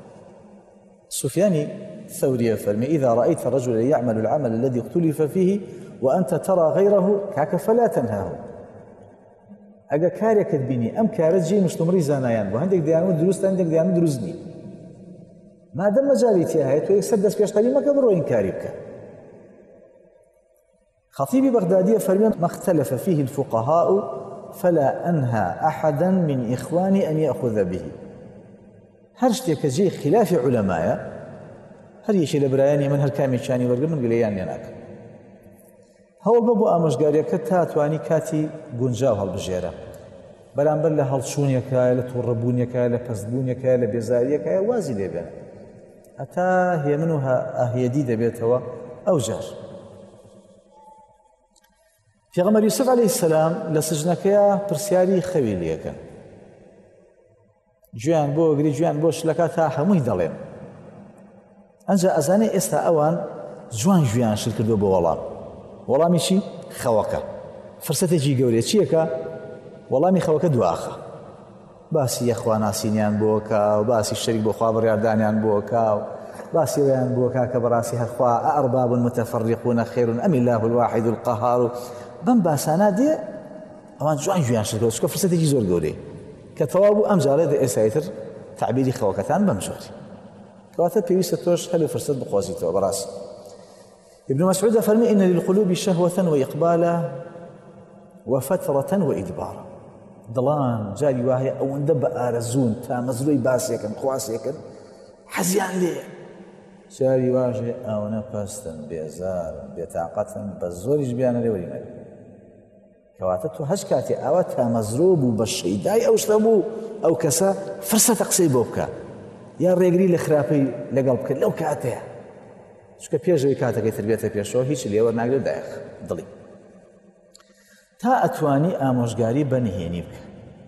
سفيان ثوري فرمي إذا رأيت رجلا يعمل العمل الذي اختلف فيه وأنت ترى غيره كاك فلا تنهاه أجا كاريك تبيني أم كارت جي مشتمري زانايان وعندك ديانو دروست عندك ديانو دروزني ما دام مجاليتي هاي تو يسدس في اشتري ما كبروا إنكاريك خطيب بغدادي فرمي ما اختلف فيه الفقهاء فلا أنهى أحدا من إخواني أن يأخذ به هرشتك جي خلاف علماء هر يشي لبراياني من هر كامي شاني ورقل من قليان يناك هەوڵ بە بۆ ئامۆژگاریەکە تا توانی کاتی گونجاو هەڵبژێرە بەرامبەر لە هەڵچوونیەکە لە تووڕەبوونیەکە لە پەستبوونیەکە لە بێزاریەکە وازی لێبێن هەتا هێمن و ئاهێدی دەبێتەوە ئەو جار پێغەمبەر یوسف عەلەیهی سەلام لە سجنەکەیە پرسیاری خەوی لێکەن گوێیان بۆ گری گوێیان بۆ شلەکە تا هەمووی دەڵێن ئەنجا ئەزانێ ئێستا ئەوان جوان گوێیان شت کردو بۆ وەڵامی چی؟ خەوەکە فرسەتێکی گەورەیە چیەکە؟ وەڵامی خەوەکە دواخە باسی یەخواناسینیان بۆکە و باسی شەریک بۆ خوا بڕیاردانیان بۆکە و باسی ویان بۆکە کە بەڕاستی هەرخوا ئەئەرباب متەفەڕیقون خەیرون ئەم الله الواحد القەهار و بەم باسانە دێ ئەوان جوان گوێیان شت کردو چکە فرسەتێکی زۆر گەورەیە کە تەواو بوو ئەم جارێ ئێستایتر تعبیری خەوەکەتان بەم جۆری کەواتە پێویستە تۆش هەلو فرسەت بخوازیتەوە بەڕاستی ابن مسعود فرمي إن للقلوب شهوة وإقبالا وفترة وإدبارا دڵان جاری وایە ئەوەندە بە ئارەزوون تا مەزروی باسێکن خواسێکن حەزیان لێ جاری واژێ ئەوەنە پەستن بێزارن بێتاقەتن بە زۆریش بیانە لێ وەریمەری کەواتە تۆ هەچ کاتێ ئەوە تا مەزرۆ بوو بە شەیدای ئەو شتە بوو ئەو کەسە فرسەتە قسەی بۆ بکە یا ڕێگری لە خراپەی لەگەڵ بکە لەو کاتەیە چکە پێشەوەی کاتەکەی تربێتە پێشەوە هیچ لێوە ناگرێت دایخ دڵی تا ئەتوانی ئامۆژگاری بەنهێنی بکە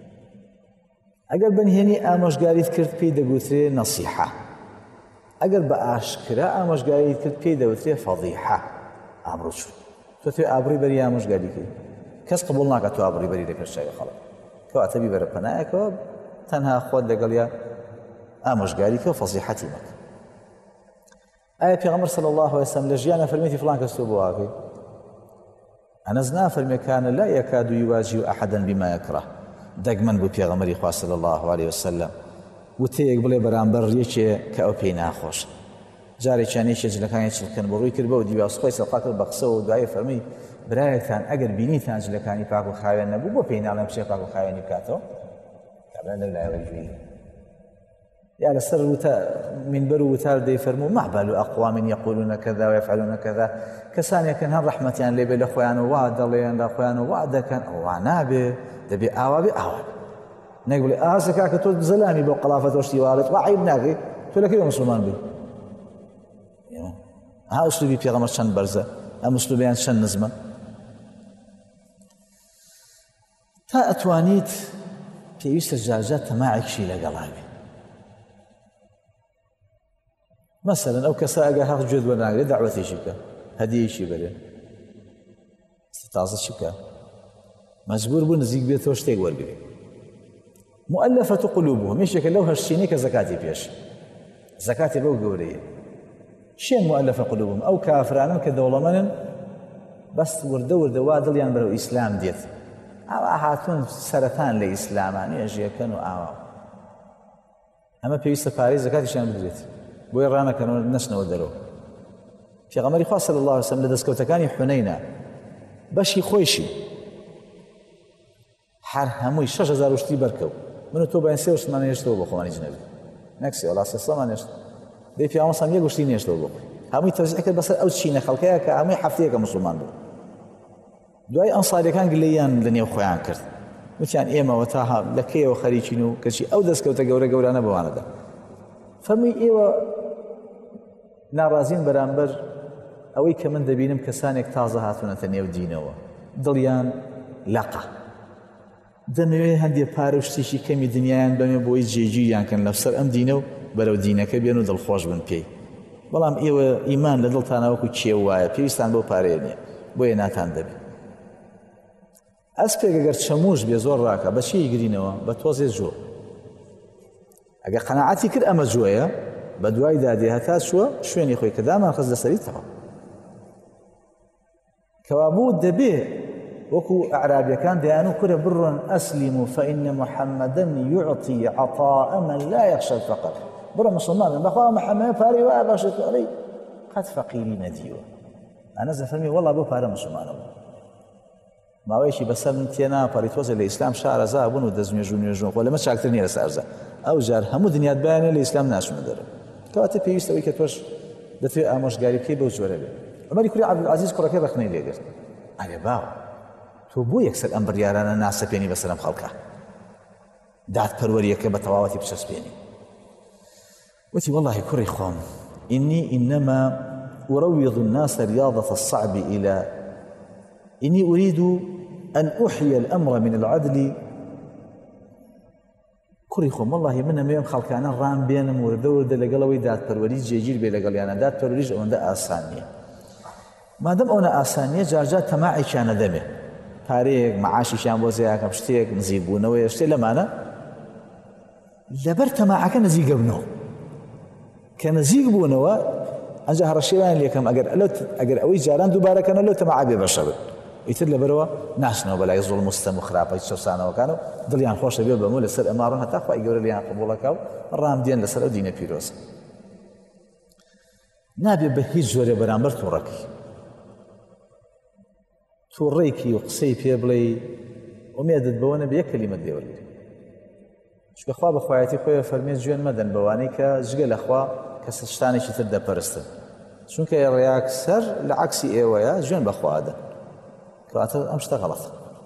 ئەگەر بەنهێنی ئامۆژگاریت کرد پێی دەگوترێ نەسیحە ئەگەر بە ئاشکرا ئامۆژگاریت کرد پێی دەوترێ فەضیحە ئابڕوچوو تۆ توێ ئابڕووی بەری ئامۆژگاری کرد کەس قبوڵ ناکات تۆ ئابڕووی بەری لە پێشچاوی خەڵک کەواتە بیبەرە پەنایەکەوە تەنها خۆت لەگەڵیا ئامۆژگاری کە و فەضیحەتی مەکە آية پیغمبر صلى الله عليه وسلم لجيانا فرميتي فلان كستو بواقي أنس نافرمي كان لا يكاد يواجه أحدا بما يكره دقمن بو پیغمبر إخوة صلى الله عليه وسلم وتيق بلي برامبر ريشي كأو بينا خوش جاري چانيشي جلكان يشلكن بروي كربو ودي بأسخوي سلقاكر بقصو ودعي فرمي برايتان أقر بينيتان جلكاني باقو خاوين نبو بو بينا لهم شيء باقو خاوين يبكاتو كابلان الله وجوه يا لسر من برو وتار دي فرمو ما بال أقوام يقولون كذا ويفعلون كذا كسان يكن هن رحمة يعني لبي لأخوان وعد لين لأخوان وعد كان أو عنابي دبي آوابي نقول آسكا كتو زلامي بو قلافة وشتي والد وعيب ناقي تقول لك مسلمان بي ها أسلوبي بيغمر شن برزة ها أسلوبيان شن نزمة تا أتوانيت في يستجاجات معك شي لقلابي مثلا أو كساء هاخذ جهد وناقل دعوتي شبكة هدية شبكة استطاعت شبكة مجبور بو نزيق بيت وشتيق ورقلي مؤلفة قلوبهم يشك لو هالشيني كزكاتي بيش زكاتي بو قولي شين مؤلفة قلوبهم أو كافران كدولمن بس وردة وادل يعني برو إسلام ديت أو هاتون سرطان لإسلامان يجي كانوا أما بيست باريس زكاتي شان بدريت بۆی ڕانەکەنەوە نەچنەوە دەرەوە پێغەمبەری خوا صلی الله علیه وسلم لە دەستکەوتەکانی حونەینە بەشی خۆیشی هەر هەمووی 6,000 شتی بەرکەوت من و تۆ باید 3 شتمان نێشتەوە بۆ خۆمانی جنەبی نەکسی وڵا 300مان نێشت دەی پیامبەر یەک شتی نێشتەوە بۆ خۆی هەمووی تەوزیع کرد بەسەر ئەو چینە خەڵکەیە کە هەمووی هەفتەیەکە موسڵمان بوو دوای ئەنساریەکان گلەییان لە نێو خۆیان کرد وتیان ئێمەوە تا لە کەیەوە خەریکین و کەچی ئەو دەستکەوتە گەورە گەورانە بەوانەدا فەرمووی ئێوە ناڕازین بەرامبەر ئەوەی کە من دەبینم کەسانێک تازە هاتوونەتە نێو دینەوە دڵیان لەقە دەمەوێت هەندێک پارە و شتێکی کەمی دنیایان بەمێ بۆی جێگیریان کەن لەسەر ئەم دینە و بەرەو دینەکە بێن و دڵخۆش بن پێی بەڵام ئێوە ئیمان لە دڵتانەوەکو کێو وایە پێویستان بۆ پارەیە نییە بۆیە ناتان دەبێت ئەسپێک ئەگەر چەموش بێ زۆر ڕاکە بە چی گرینەوە بە تۆزێ جۆ ئەگەر قەناعەتی کرد ئەمە جۆیە بە دوای دادێ هەتا چووە شوێنی خۆی کە دامان خست لەسەریتەوە کەوابوو دەبێ وەکو ئەعرابیەکان دەیان و کورە بڕۆن ئەسلیموا فإن محەممەدەن يعطي عطاء من لا يخشى الفقر بڕۆ مسلمانن بەخوا محەممەد پارەی وایە باشێت ئەڵێی قەت فەقیری نەدیوە ئەنە زەفەرمی وەڵا بۆ پارە مسلمانەوە ماوەیەکی بەسەر من تێناپەڕی تۆزە لە ئیسلام شارەزا بوون و دەستنوێژ و نوێژن خۆ لەمە چاکتر نییە لە سارزە ئەو جار هەموو دنیات بایانێ لە ئیسلام ناچونە دەرەوە کەواتە پێویستەوەی کە تۆش دەتوێت ئامۆژگاری بکەی بەو جۆرە بێت عومەری کوڕی عەبدولعەزیز کوڕەکەی ڕخنەی لێگرت ئەرێ باوە تۆ بۆ یەکسەر ئەم بڕیارانە ناسەپێنی بەسەر ئەم خەڵکە دادپەروەریەکە بە تەواوەتی بچەسپێنی وتی والله کوڕی خۆم إني إنما أروض الناس رياضة الصعب إني أريد أن أحيي الأمر من العدل کوڕی خۆم والله منە مێم خەڵکانە ڕام بێنم وردە وردە لەگەڵەوەی دادپەروەری جێگیر بێ لەگەڵیانە دادپەروەریش ئەوەندە ئاسان نییە مادەم ئەوە ئاسان نییە جارجار تەماعێکیانە دەمێ پارەیەک مەعاشیشیان بۆ زیاکەم شتێک نزیک بوونەوەی شتێ لەمانە لەبەر تەماعەکە نزیکە بنەوە کە نزیک بوونەوە ئەنجا هەڕەشێویان لێکەم ئەگەر ئەوەی جاران دووبارەکەنە لەو تەماع بێ بەشە بن ئیتر لەبەرەوە ناشنەوە بەلای زوڵم و ستەم و خراپەی چەسانەوەکان و دڵیان خۆشە بێ بەموو لەسەر ئەماڕۆن هەتا خوای گەورە لیان قبوڵەکە و ڕام دێن لەسەر ئەو دینە پیرۆزە نابێ بە هیچ جۆرێ بەرامبەر تووڕەکەی تووڕێکی و قسەی پێ بڵێ ئومێدت بەوە نەبێ یەک کەلیمەت لێوەرگری چونکە خوا بەخوایەتی خۆیە فەرمێت جوێن مەدەن بەوانەی کە جگە لەخوا کە شتانێکی تر دەپەرستن چونکە ڕێاکسەر لە عەکسی ئێوەیە جوێن بەخوادە کەواتە ئەم شتە غەڵەتە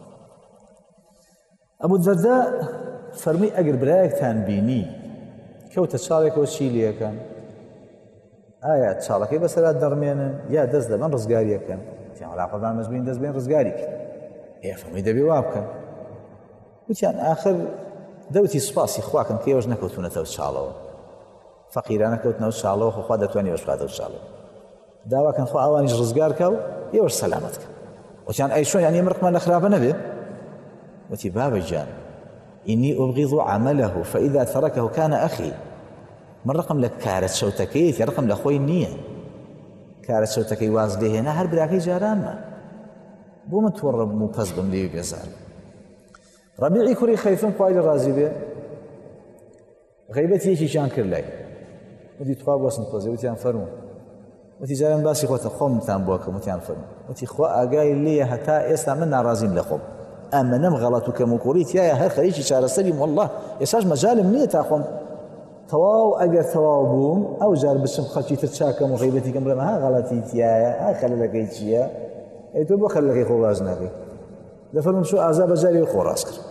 ئەبوو دەردە فەرمی ئەگەر برایەکتان بینی کەوتە چاڵێکەوە چی لێەکەن ئایا چاڵەکەی بەسەرا دەڕمێنن یا دەست دەبەن ڕزگاریەکەن علاقەدان مەزبین دەست بێن ڕزگاری کرد فەرمی دەبێ وا بکەن وتیان ئاخر دەوتی سوپاسی خواکەم کە ئێوەش نەکەوتونەتەوە چاڵەوە فەقیرانە کەوتنەوە چاڵەوە خۆخوا دەتوانێ ئێوەش باتەوە چاڵەوە داواکەن خوا ئەوانیش ڕزگار کە و ئێوەش سەلامەت کە وتیان ئەی چۆن یانی مرقمان لە خراپە نەبێ وتی بابەجان إني أبغض عمله فإذا تركه كان أخي من رقم لە کارە چەوتەکەیت یا ڕقم لە خۆی نییە کارە چەوتەکەی واز لێهێنا هەر براکەی جارانمە بۆ من تووڕە بووم و پەس بم لێوی بێزار ڕەبیعی کوڕی خەیفم خوای لە ڕازی بێ غەیبەتی یەکیشیان کرد لای وتی تخوا بۆسم تۆزێ وتیان فەرموو وتی جاران باسی خۆتە خۆمتان بۆکەم وتیان فەرموو وتی خوا ئاگای لێیە هەتا ئێستا من ناڕازیم لە خۆم ئەمە نەم غەڵەت و کەم و کوڕی تایە هەر خەریکی چارەسەریم والله ئێستاش مەجالم نییە تا خۆم تەواو ئەگەر تەواو بووم ئەو جار بچم خەڵکی تر چاکەم و غەیبەتیکەم بڵێم ها غەڵەتی تایە ها خەلەلەکەی چییە ئەی تۆ بۆ خەلەلەکەی خۆ باز ناکەی دەفەرموم چۆ ئازا بەجاری خۆ ڕاست کرد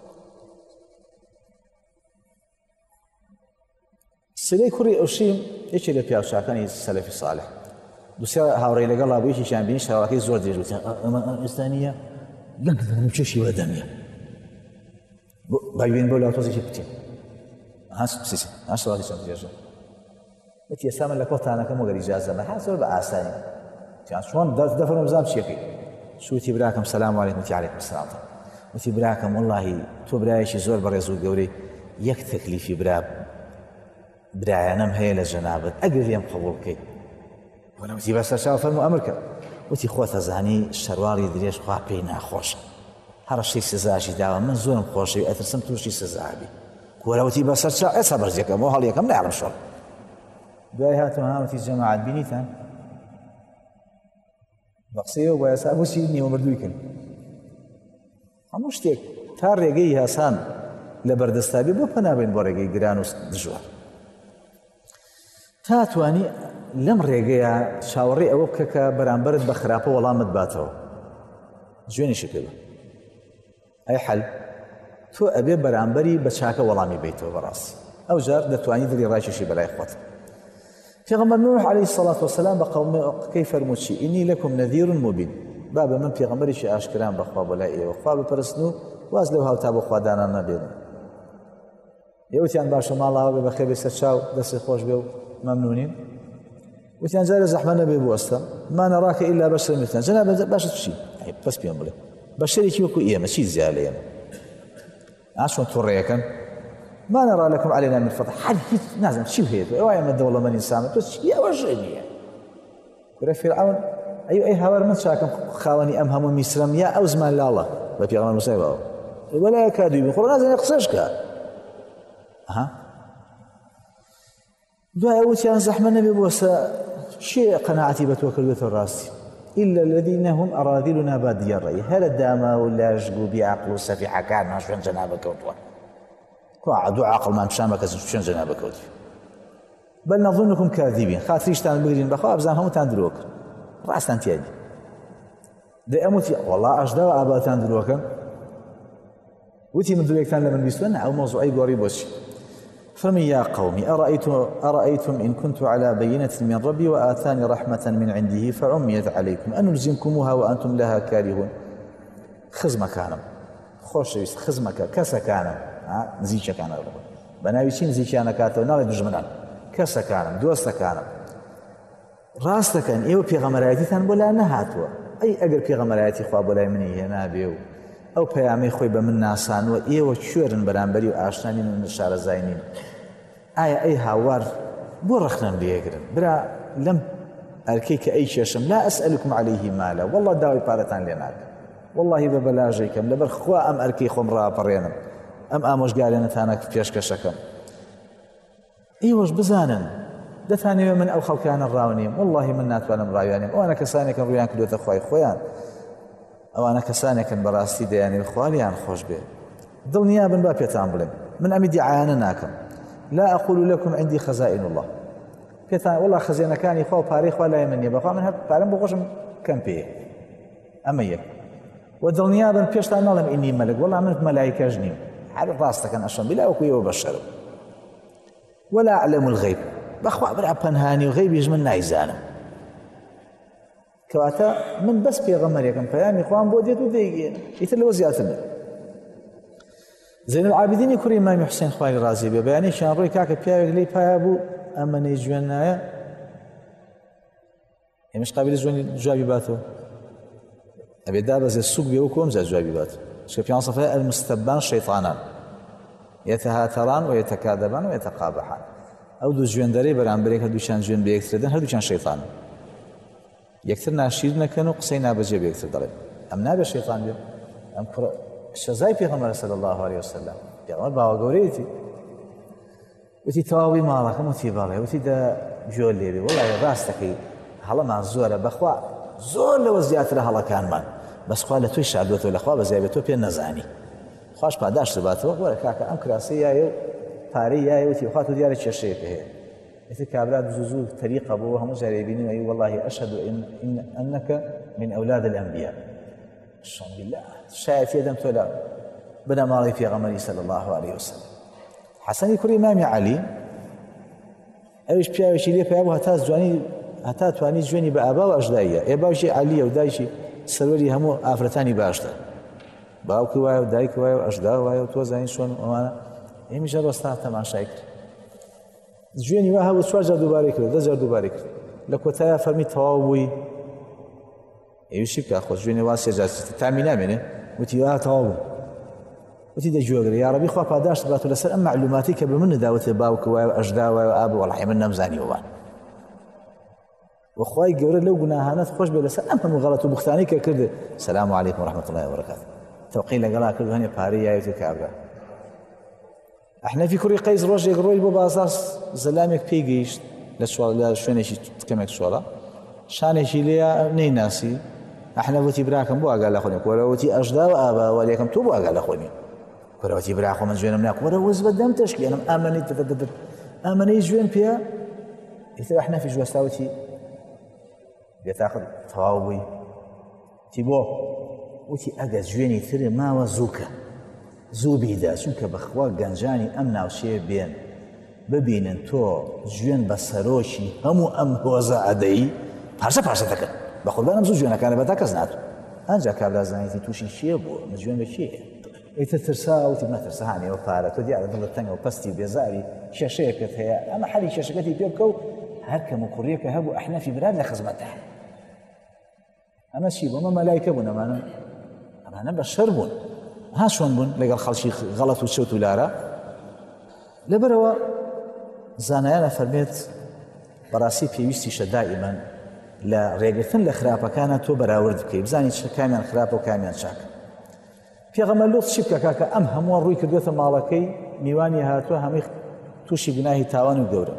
سلەی کوڕی ئەوشیم یەکێ لە پیاوچاکانی سەلەفی ساڵح دووسێ هاوڕێی لەگەڵ ئابوویەکیشیان بینی شاواکەی زۆر درێژ وتیان ئەمە ئێستا نییە لەنگدانم چێشی وەدەمیە باوێن بۆ لاوتۆزێکی بچێ هەشتەواتی چەند درێژە وتی ئێستا من لە کۆتانەکەم وەگەر ئیجازەمە ها زۆر بە ئاسانی چۆن دەفەرموم بزانم چیەکەی شوتی براکەم سەلام عەلەیکم وتی عەلەیکم سەلام وتی براکەم وەڵڵاهی تۆ برایەکی زۆر بەڕێز و گەورەی یەک تەکلیفی برایانەم هەیە لە جەنابەت ئەگەر لێم قبوڵ بکەیت وتی بەسەر چاو فەرموو ئەمر کە وتی خۆتە زانی شەرواڵی درێژ خوا پێی ناخۆشە هەر شتێک سزاشی داوە من زۆرم خۆشەوی ئەترسم تووشی سزابی کۆرەوتی بەسەر چاو ئێستا بەرزەکەم بۆ هەڵیەکەم نایڵم شۆڵ دوای هاتم هاوتی جەماعەت بینیتان بە قسەیەوە بۆ ئێستا بۆچی نیوە مردووی کرد هەموو شتێک تا ڕێگەی هاسان لە بەردەستابی بۆ پەنابێن بۆ ڕێگەی گران و دژوار تا توانی لەم ڕێگەیە چاوەڕێ ئەوە بکە کە بەرامبەرت بە خراپە وەڵامت باتەوە جوێنیشی پێ بە ئەی حەل تۆ ئەبێ بەرامبەری بە چاکە وەڵامی بیتەوە بەڕاستی ئەو جار دەتوانی دڵی ڕایکێشی بەلای خۆت پیغمبر نوح عليه الصلاة والسلام بقوم كيف فرموشي إني لكم نذير مبين باب من پیغمبری شي اشکران بخوا بلای او خوا بپرسنو واز له هاوتا بخوا دانان نبین یوتیان باشه ماڵاوە بێ بەخێر بێ سەرچاو دەستی خۆش بێ و مەمنونین وتیان جارێ زەحمە نەبێ بوەستە ما نەڕاکە ئیلا بەشر مثلنا جەنابە باشە چی بەس پێم بڵێ بەشەرێکی وەکو ئێمە چی زیاد لە ئێمە ئاشۆن تووڕێیەکەن ما نرى لكم علينا من فضل حد نازم شو هي وايا ما الدولة من إنسان بس يا وجهني كره فرعون أي هوار من شاكم خاوني أمهم مصرم يا أو زمان لا الله بيغمر مسيبه ولا يكاد يقول نازل يقصش كا ها دعاء وتيان زحمة النبي بوسا شيء قناعتي بتوكل بيت الراس إلا الذين هم أراذلنا بادي الرأي هل الداما ولا يشقوا بعقل وسفيحة كان ما شو جنابك وطوان كوا عقل ما مشامك شو جنابك وطوان بل نظنكم كاذبين خاطريشتان بقرين بخوا أبزان هم تندروك رأسان تيادي دي أموتي والله أجدوا أباتان دروكا وتي من دروكتان لمن بيسوان أو موضوعي قريب وشي فمن يا قومي أرأيتم إن كنت على بينة من ربي وآتاني رحمة من عنده فعميت عليكم أن نلزمكموها وأنتم لها كارهون خز مكانم خوش ويست خز مكان كسكانم نزيك كان بناوي شي نزيك أنا كاتو نالي دجمنان كسكانم دوستكانم راستكن إيو بيغمراتي بولا نهاتوا أي أجر بيغمراتي خوا بولا مني هنا بيو أو بيامي خوي بمن ناسان وإيو شورن برانبري وآشنانين ونشار زاينين أي هاوار بورخنا بيقرن برا لم أركيك أي شاشم لا أسألكم عليه مالا والله داوي بارتان لناك والله ببلاجيكم لبر خوا أم أركي خمرا برينم أم آموش قالنا تانك في يشكشكم إيوش بزانن دفعني من أو خلقان الراونيم والله من ناتوانا مرايانيم وأنا كسانك رويان كدوت أخوي خويان أو أنا كسانك براستي دياني خواليان خوش به ضل نيابا باب يتعاملين من أمدي عانا ناكم لا أقول لكم عندي خزائن الله بيتان والله خزينة كان يخوى باريخ ولا يمن يبقى من هب بارم بغشم كم بيه أميك وضل نيابا بيشتان نظم إني ملك والله من ملائكة جنيم عارف راستك أن أشرم بلا أكوية وبشره ولا أعلم الغيب بخوا برع بنهاني وغيب يجمن نايزانم كواتا من بس بيغمر يكن فيامي خوان بوديت وديقين يتل وزياتنا زين العابدين يكون إمام حسين خوالي رازي بياني شان روي كاك بياوي لي بيابو أما نيجوانايا مش قابل جوابي باتو أبي دابز السوق بيوكم زي جوابي باتو شكيان صفاء المستبان شيطانان يتهاتران ويتكاذبان ويتقابحان أو دو جوان داري برانبريك هدو شان جوان بيكتردن هدو شان شيطان يكتر ناشير نكنو قصينا بجي بيكتر داري أم نابي الشيطان بيو أم شزاي بيغمر صلى الله عليه وسلم بيغمر باوا قوريتي وتي تواوي مالك وتي بالي وتي دا جول ليري والله راستكي هلا مع الزورة بخوا زور لو زيادة هلا كان من بس خوا لتوي شعبته ولا خوا بزيابته بين نزاني خواش بعداش تباته ولا كاكا أم كراسية يو طارية يوتي وخاتو ديار الشيخ هي إذا كابرات زوزو طريقة أبوها مجربين أي والله أشهد أنك من أولاد الأنبياء الشام بالله شايف يدم تولا بنا ماضي في غمري صلى الله عليه وسلم حسن يكون إمام علي أيش بيا شيء ليه بيابو هتا تواني جواني بأبا وأجدائية إباوشي علي ودايشي سروري همو آفرتاني باشتا باوكي وايو دايكي وايو أجدا وايو توزاني شون ومانا إيه مش هذا تماشا يكر جواني واها وشوار جار دوباري كرو ده جار دوباري كرو لكوتايا فرمي تواوي ايوشي كاخو جواني واسي جار تامينا منه وتي واها تواوي وتي ده جوغر يا ربي خوا باداش تباتو لسر أم معلوماتي كبر من داوت باوك وايو أجدا وايو أبو والله من نمزاني وبان وخواي قوري لو قناهانات خوش بلسر أم غلط وبختاني كرده السلام عليكم ورحمة الله وبركاته توقيل لقلا كرده هني باريا يوتي كابرا احنا في كوري قيس روجي روي بو بازار زلامك بيجيش لا شوينشي كمك شولا شانشي ليا نيناسي احنا وتي براكم بو قال اخوني ولا وتي اجدا وابا وليكم تو بو قال اخوني ولا وتي براكم من جوين منك ولا وز بدم تشكي انا امني جوين بيا اذا احنا في جوستاوتي بتاخذ تواوي تيبو وتي اجا جويني ثري ما وزوكا زوبيدا شنك بخوا گنجاني امنا وشي بين ببینن تۆ گوێن بە سەرۆکی هەموو ئەم هۆزە ئەدەی پارچە پارچە دەکەن بە قوربانم زوو گوێنەکانە بەتا کەس ناتوە ئەنجا کابرا زانیتی تووشی چییە بووە مزگوێن بە چیە ئیتر ترسا وتی مەترسە هانیەوە پارە تۆ دیارە دڵت تەنگە و پەستی بێزاری کێشەیەکت هەیە ئەمە حەلی کێشەکەتی پێ بکە و هەر کەم و کوڕیەکە هەبوو ئەحنەفی براد لە خزمەتە ئەمە چی بوو ئەمە مەلایکە بوون ئەمانە بە شەر بوون ها چۆن بوون لەگەڵ خەڵکی غەڵەت و چەوت و لارە لەبەرەوە زانایانە فەرمێت بەڕاستی پێویستیشە دائیمەن لە ڕێگرتن لە خراپەکانە تۆ بەراورد بکەی بزانی چ کامیان خراپە و کامیان چاکە پێغەمبەر لوط چی بکە کاکە ئەم هەمووان ڕووی کردوێتە ماڵەکەی میوانی هاتووە هەمووی تووشی گوناهی تاوان و گەورە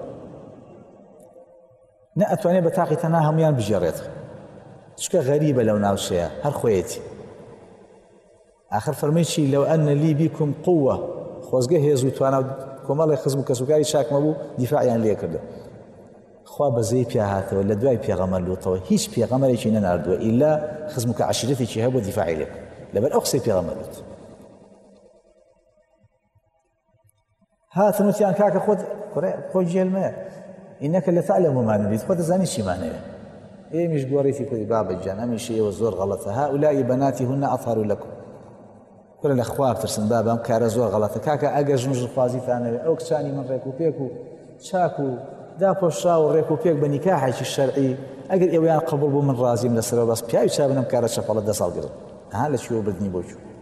نە ئەتوانێت بە تاقی تەنها هەمویان بژێڕێت چکە غەریبە لەو ناوچەیە هەر خۆیەتی آخر فەرمووی چی لەو ئەنە لی بیکم قووە خۆزگە هێز و توانە کۆمەڵی خزم و کەسوکاری چاکمە بوو دیفاعیان لێ کردو خوا بەزەی پیا هاتەوە لە دوای پێغەمبەر لوتەوە هیچ پێغەمبەرێکی نەناردووە ئیلا خزم و کە عەشیرەتێکی هەبوو دیفاعی لێ لەبەر ئەو قسەی پێغەمبەر لوت هاتن وتیان کاکە خۆت جێلمەیە ئینەکە لەتعلەم ما نريد خۆ دەزانی چیمان هەیە ئێمەش گۆڕێتی کوڕی بابەجان ئەمیش ئێوە زۆر غەڵەتە هؤلاء بناتهن أطهر لكم کورە لە خوا بترسن بابام کارە زۆر غەڵەتە کاکە ئەگەر ژنوژ خوازیتانەوێ ئەو کچانی من ڕێک و پێک و چاک و داپۆشرا و ڕێک و پێک بە نیکاحێکی شەرعی ئەگەر ئێوەیان قبوڵ بوو من ڕازیم لەسەرەوە بەس پیاوی چا بنەم کارە چەپەڵە 10 ساڵ گرت لە چیوە بردنی بۆ چوو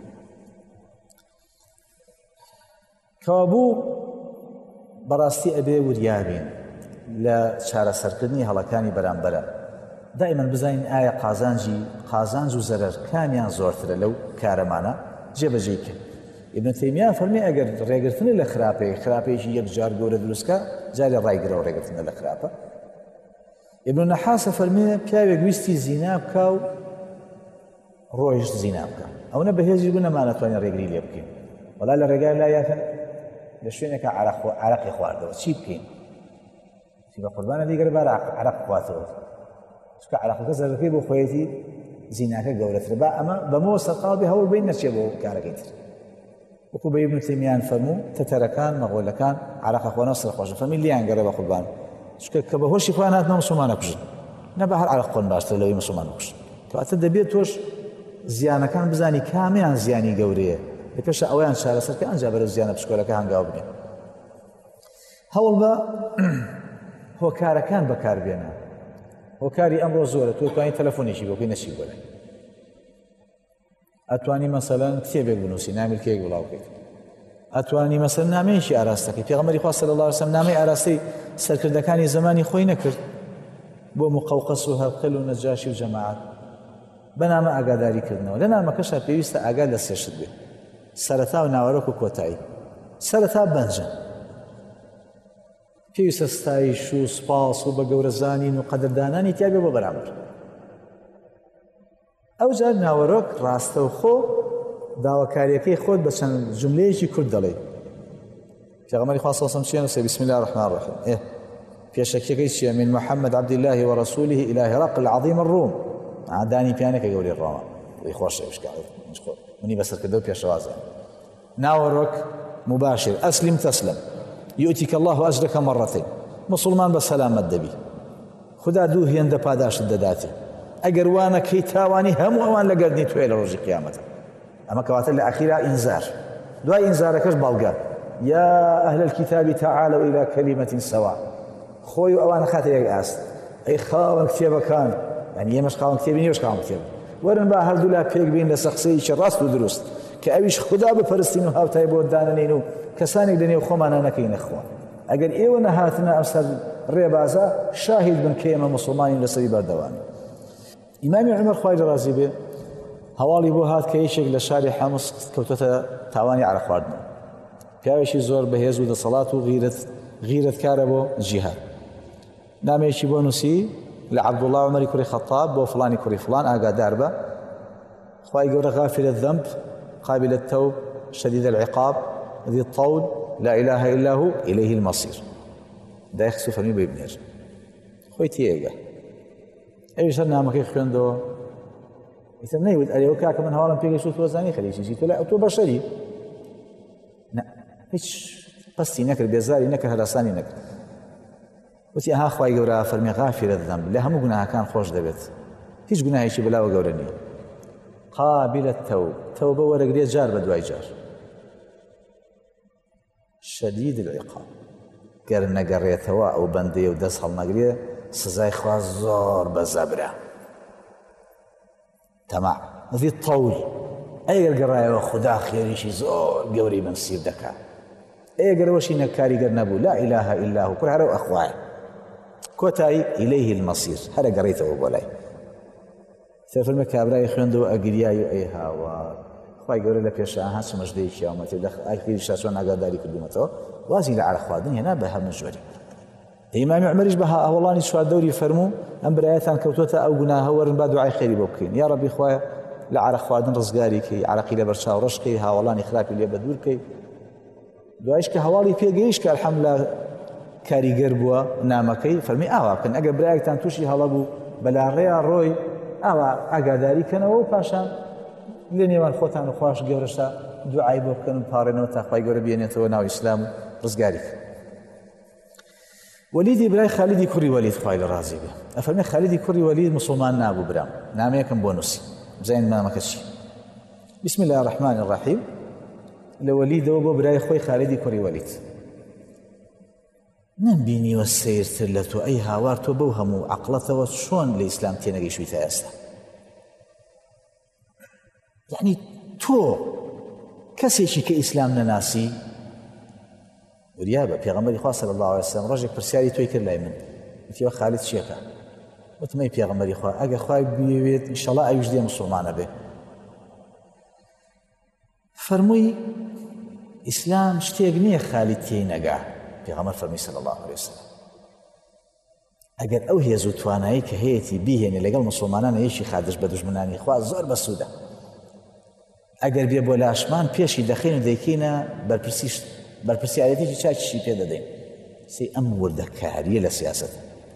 کەوا بوو بەڕاستی ئەبێ وریابین لە چارەسەرکردنی هەڵەکانی بەرامبەرە دائما بزانین ئایا قازانج و زەرەر کامیان زۆرترە لەو کارەمانە جێبەجێکە ئیبن تەیمیە فەرمی ئەگەر ڕێگرتنی لە خراپەیەکی یەک جار گەورە دروستکە جارێ ڕایگرەوە ڕێگرتنە لە خراپە ئیبن نەحاسە فەرمی پیاوێک ویستی زینا بکە و ڕۆیشت زینا بکە ئەوە بەهێزی بوو نەمانەتوانین ڕێگری لێ بکەین وەڵا لە ڕێگای لایەکەن لە شوێنێکە عەرەقی خواردەوە چی بکەین بە قوربانە دیگەر بە عەرەق بخواتەوە چکە عەرەقەکە زەرەکەی بۆ خۆیەتی زیناکە گەورەترە با ئەمە بەمەوە سەرقاڵبی هەوڵ بین نەچێ بۆ کارەکەی تر وەکو بە ئیبن تەیمیان فەرموو تەتەرەکان مەغۆلەکان عەرەقە خۆنەوە سەرخۆشە فەرمی لیان گەڕێ بە قوربان چکە کە بەهۆشی خۆیان هاتنەوە موسڵمانە کوژن نە بە هەر عەرەق خۆن باشترە لەوەی موسڵمان بکوژن کەواتە دەبێت تۆش زیانەکان بزانی کامیان زیانی گەورەیە لە پێشە ئەویان چارەسەرکە ئەنجا بەرەو زیانە پشکۆلەکە هەنگاو بنێ هەوڵ بە هۆکارەکان بەکاربێنە هۆکاری ئەمڕۆ زۆرە تۆ توانی تەلەفۆنێکی بۆکەی نەچی بۆ لای ئەتوانی مەسەلەن کتێبێک بنووسی نامیلکەیەک بڵاو بکەیت ئەتوانی مەسەلەن نامەیەکی ئاراستەکەی پێغەمبەری خوا صلی الله علیه وسلم نامەی ئاراستەی سەرکردەکانی زمانی خۆی نەکرد بۆ مقەوقەس و هەرقەل و نەجاشی و جەماعەت بەنامە ئاگاداریکردنەوە لە نامەکەشە پێویستە ئاگا لە سێشت بێت سەرەتا و ناوەڕۆک و کۆتایی سەرەتا بەنجە پێویستە ستایش و سپاس و بە گەورەزانین و قەدردانانی تیا بێ بۆ بەرامبەر ئەو جار ناوەڕۆک ڕاستەوخۆ داواکاریەکەی خۆت بە چەند جملەیەکی کورد دەڵێ پێغەمبەری خوا صلی الله علیه و سلم بسم الله الرحمن الرحیم پێشەکیەکەی چییە من محەممەد عەبد الله ورسوله إلى هرقل عظیم الروم دانی پیانێکە گەورەی ڕۆما خۆشە منی بەسەرکردە و پێشەوازە ناوەڕۆک مباشر ئەسلم تەسلم يؤتيك الله أجرك مرتين مسلمان بسلامت دبي خدا دوو هێندە پاداشت دەداتێ ئەگەر وانە کەی تاوانی هەموو ئەوان لەگەردنی توێ لە ڕۆژی قیامەتە ئەمە کەواتە لە ئەخیرا ئینزار دوای ئینزارەکەش بەڵگە یا ئەهل الكتاب تعالوا إلى كلمة سواء خۆی و ئەوانە خاتە یەک ئاست ئەی خاوەن کتێبەکان یعنی ئێمەش خاوەن کتێبین ئێوەش خاوەن کتێب وەرن با هەردوو لا پێک بین لە سەقسەیەکی ڕاست و دروست کە ئەویش خدا بپەرستین و هاوتای بۆ دانەنین و کەسانێک لەنێو خۆمانە نەکەی نەخوا ئەگەر ئێوە نەهاتنە ئەم سەر ڕێبازە شاهید بن کە ئێمە موسڵمانین لەسەری بەردەوام ئیمامی عومەر خوای ڕازی بێ هەواڵی بۆ هات کە یەکێک لە شاری حەمس کەوتۆتە تاوانی عەرەق خواردنەوە پیاوێکی زۆر بەهێز و دەسەڵات و غیرەتکارە بۆ جیهاد نامەیەکی بۆ نووسی لە عەبدوڵڵا عومەری کوڕی خەتاب بۆ فڵانی کوڕی فڵان ئاگادار بە خوای گەورە غافر الذنب قابل التوب شديد العقاب ذي الطول لا إله إلا هو إليه المصير دا يخصو فرمي بيبنير خوي تيجا أي شر نامك خوندو يتم نيود أليو كاك من هوالا بيجي شو توزاني خليشي جيتو لا أتو بشري لا هيش پستی نەکرد بێزاری نەکرد هەراسانی نەکرد وتی ئەها خوای گەورە فەرمی غافرە الذەنب لە هەموو گوناهەکان خۆش دەبێت هیچ گوناهێکی بەلاوە گەورە نییە قابل التوب تەوبە وەرەگرێت جار بە دوای جار شەدید العقاب گەر نەگەڕێتەوە ئەو بەندەیە و دەست هەڵنەگرێ سزای خوا زۆر بەزەبرە تەماع وتی طەول ئەگەر گەڕایەوە خوددا خێریشی زۆر گەورەی بەنسیب دەکات ئەگەرەوەشی نەکاریگەر نەبوو لا إله إلا هو کوڕ هەرەو ئەخوایە کۆتایی إليه المەصیر هەرە گەڕێیتەوە بۆ لای فەرمێ کابرای خوێندەوە ئەگریای و ئەی هاوار خوای گەورە لە پێشە ئاها چ مەژدەیەکی ئەومەتێ ئایخیریشا چۆن ئاگاداری کردومەتەوە وازی لە عەرە خواردن هێنا بە هەموو ژۆری ئیمامی عومەریش بە هەوڵانی چواردەوری فەرموو ئەم برایەتان کەوتۆتە ئەو گوناهە وەرن با دوعای خێری بۆ بکەین یا ڕەبی خوایە لە عەرە خواردن ڕزگاری کەی عەرەقی لە بەرچاو ڕەشکەی هاوڵانی خراپی لێ بە دوورکەی دوایش کە هەواڵی پێگەیشت کە الحەمدوللا کاریگەر بووە نامەکەی فەرمی ئاوا بکەن ئەگەر برایەکتان تووشی هەڵە بوو بەلاڕێیا ڕۆی ئاوا ئاگاداری کەنەوە و پاشان لە نێوان خۆتان و خوش گەورەشە دوعای بۆ بکەن و پاڕێنەوە تا خوای گەورە بێنێتەوە ناو ئیسلام و ڕزگاری کە وەلیدی برای خالیدی کوڕی وەلید خوای لە ڕازی بێ ئەفەرمێ خالیدی کوڕی وەلید مسڵمان نابوو برام نامەیەکم بۆ نووسی بزانین نامەکە چی بسم الله الرحمن الرحیم لە وەلیدەوە بۆ برای خۆی خالیدی کوڕی وەلید نەمبینیوە سەیرتر لە تۆ ئەی هاوار تۆ بەو هەموو عەقڵەتەوە چۆن لە ئیسلام تێنەگەیشتوویتە ئێستا یعنی تۆ کەسێکی کە ئیسلام نەناسی وریابە پێغەمبەری خوا صلی الله علیه وسلم ڕۆژێک پرسیاری تۆی کرد لای من وتیوە خالید چیەکە وتم ئەی پێغەمبەری خوا ئەگەر خوای بیەوێت ئینشەڵڵا ئەویش دێ مسڵمانە بێ فەرمووی ئیسلام شتێک نییە خالید تێی نەگا پێغەمبەر فەرمی صلی الله علیه وسلم ئەگەر ئەو هێز و توانایی کە هەیەی بیهێنێ لەگەڵ مسڵمانانە یەکی خادش بە دوژمنانی خوا زۆر بەسوودە ئەگەر بێ بۆ لاشمان پێشی دەخین و دەیکەینە بەرپرسیارەتێکی چاکیشی پێ دەدەین سێ ئەم وردەکاریە لە سیاسەت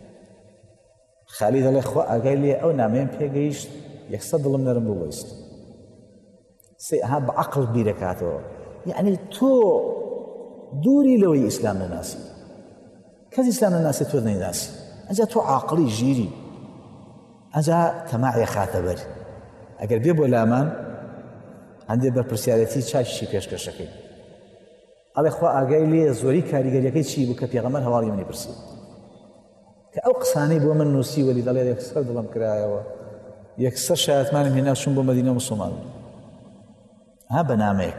خالی دەڵێ خوا ئاگای لێ ئەو نامەیەم پێگەیشت یەکسەر دڵم نەرم بوو وەیست سێ ئەها بە عەقڵ بیرەکاتەوە یعنی تۆ دووری لەوەی ئیسلام نەناسی کەس ئیسلام نەناسی تۆ نەیناسی ئەجا تۆ عاقڵی ژیری ئەجا تەماعی خاتە بەر ئەگەر بێ بۆ لامان هەندێ بەرپرسیارەتی چاکیشی پێشکەشەکەی ئەڵێ خوا ئاگای لێ زۆری کاریگەریەکەی چی بوو کە پێغەمبەر هەواڵی منی پرسی کە ئەو قسانەی بۆ من نووسی وەلی دەڵێ یەکسەر دڵم کرایەوە یەکسەر شایەتمانم هێنا چوون بۆ مەدینە مسڵمان ها بە نامەیەک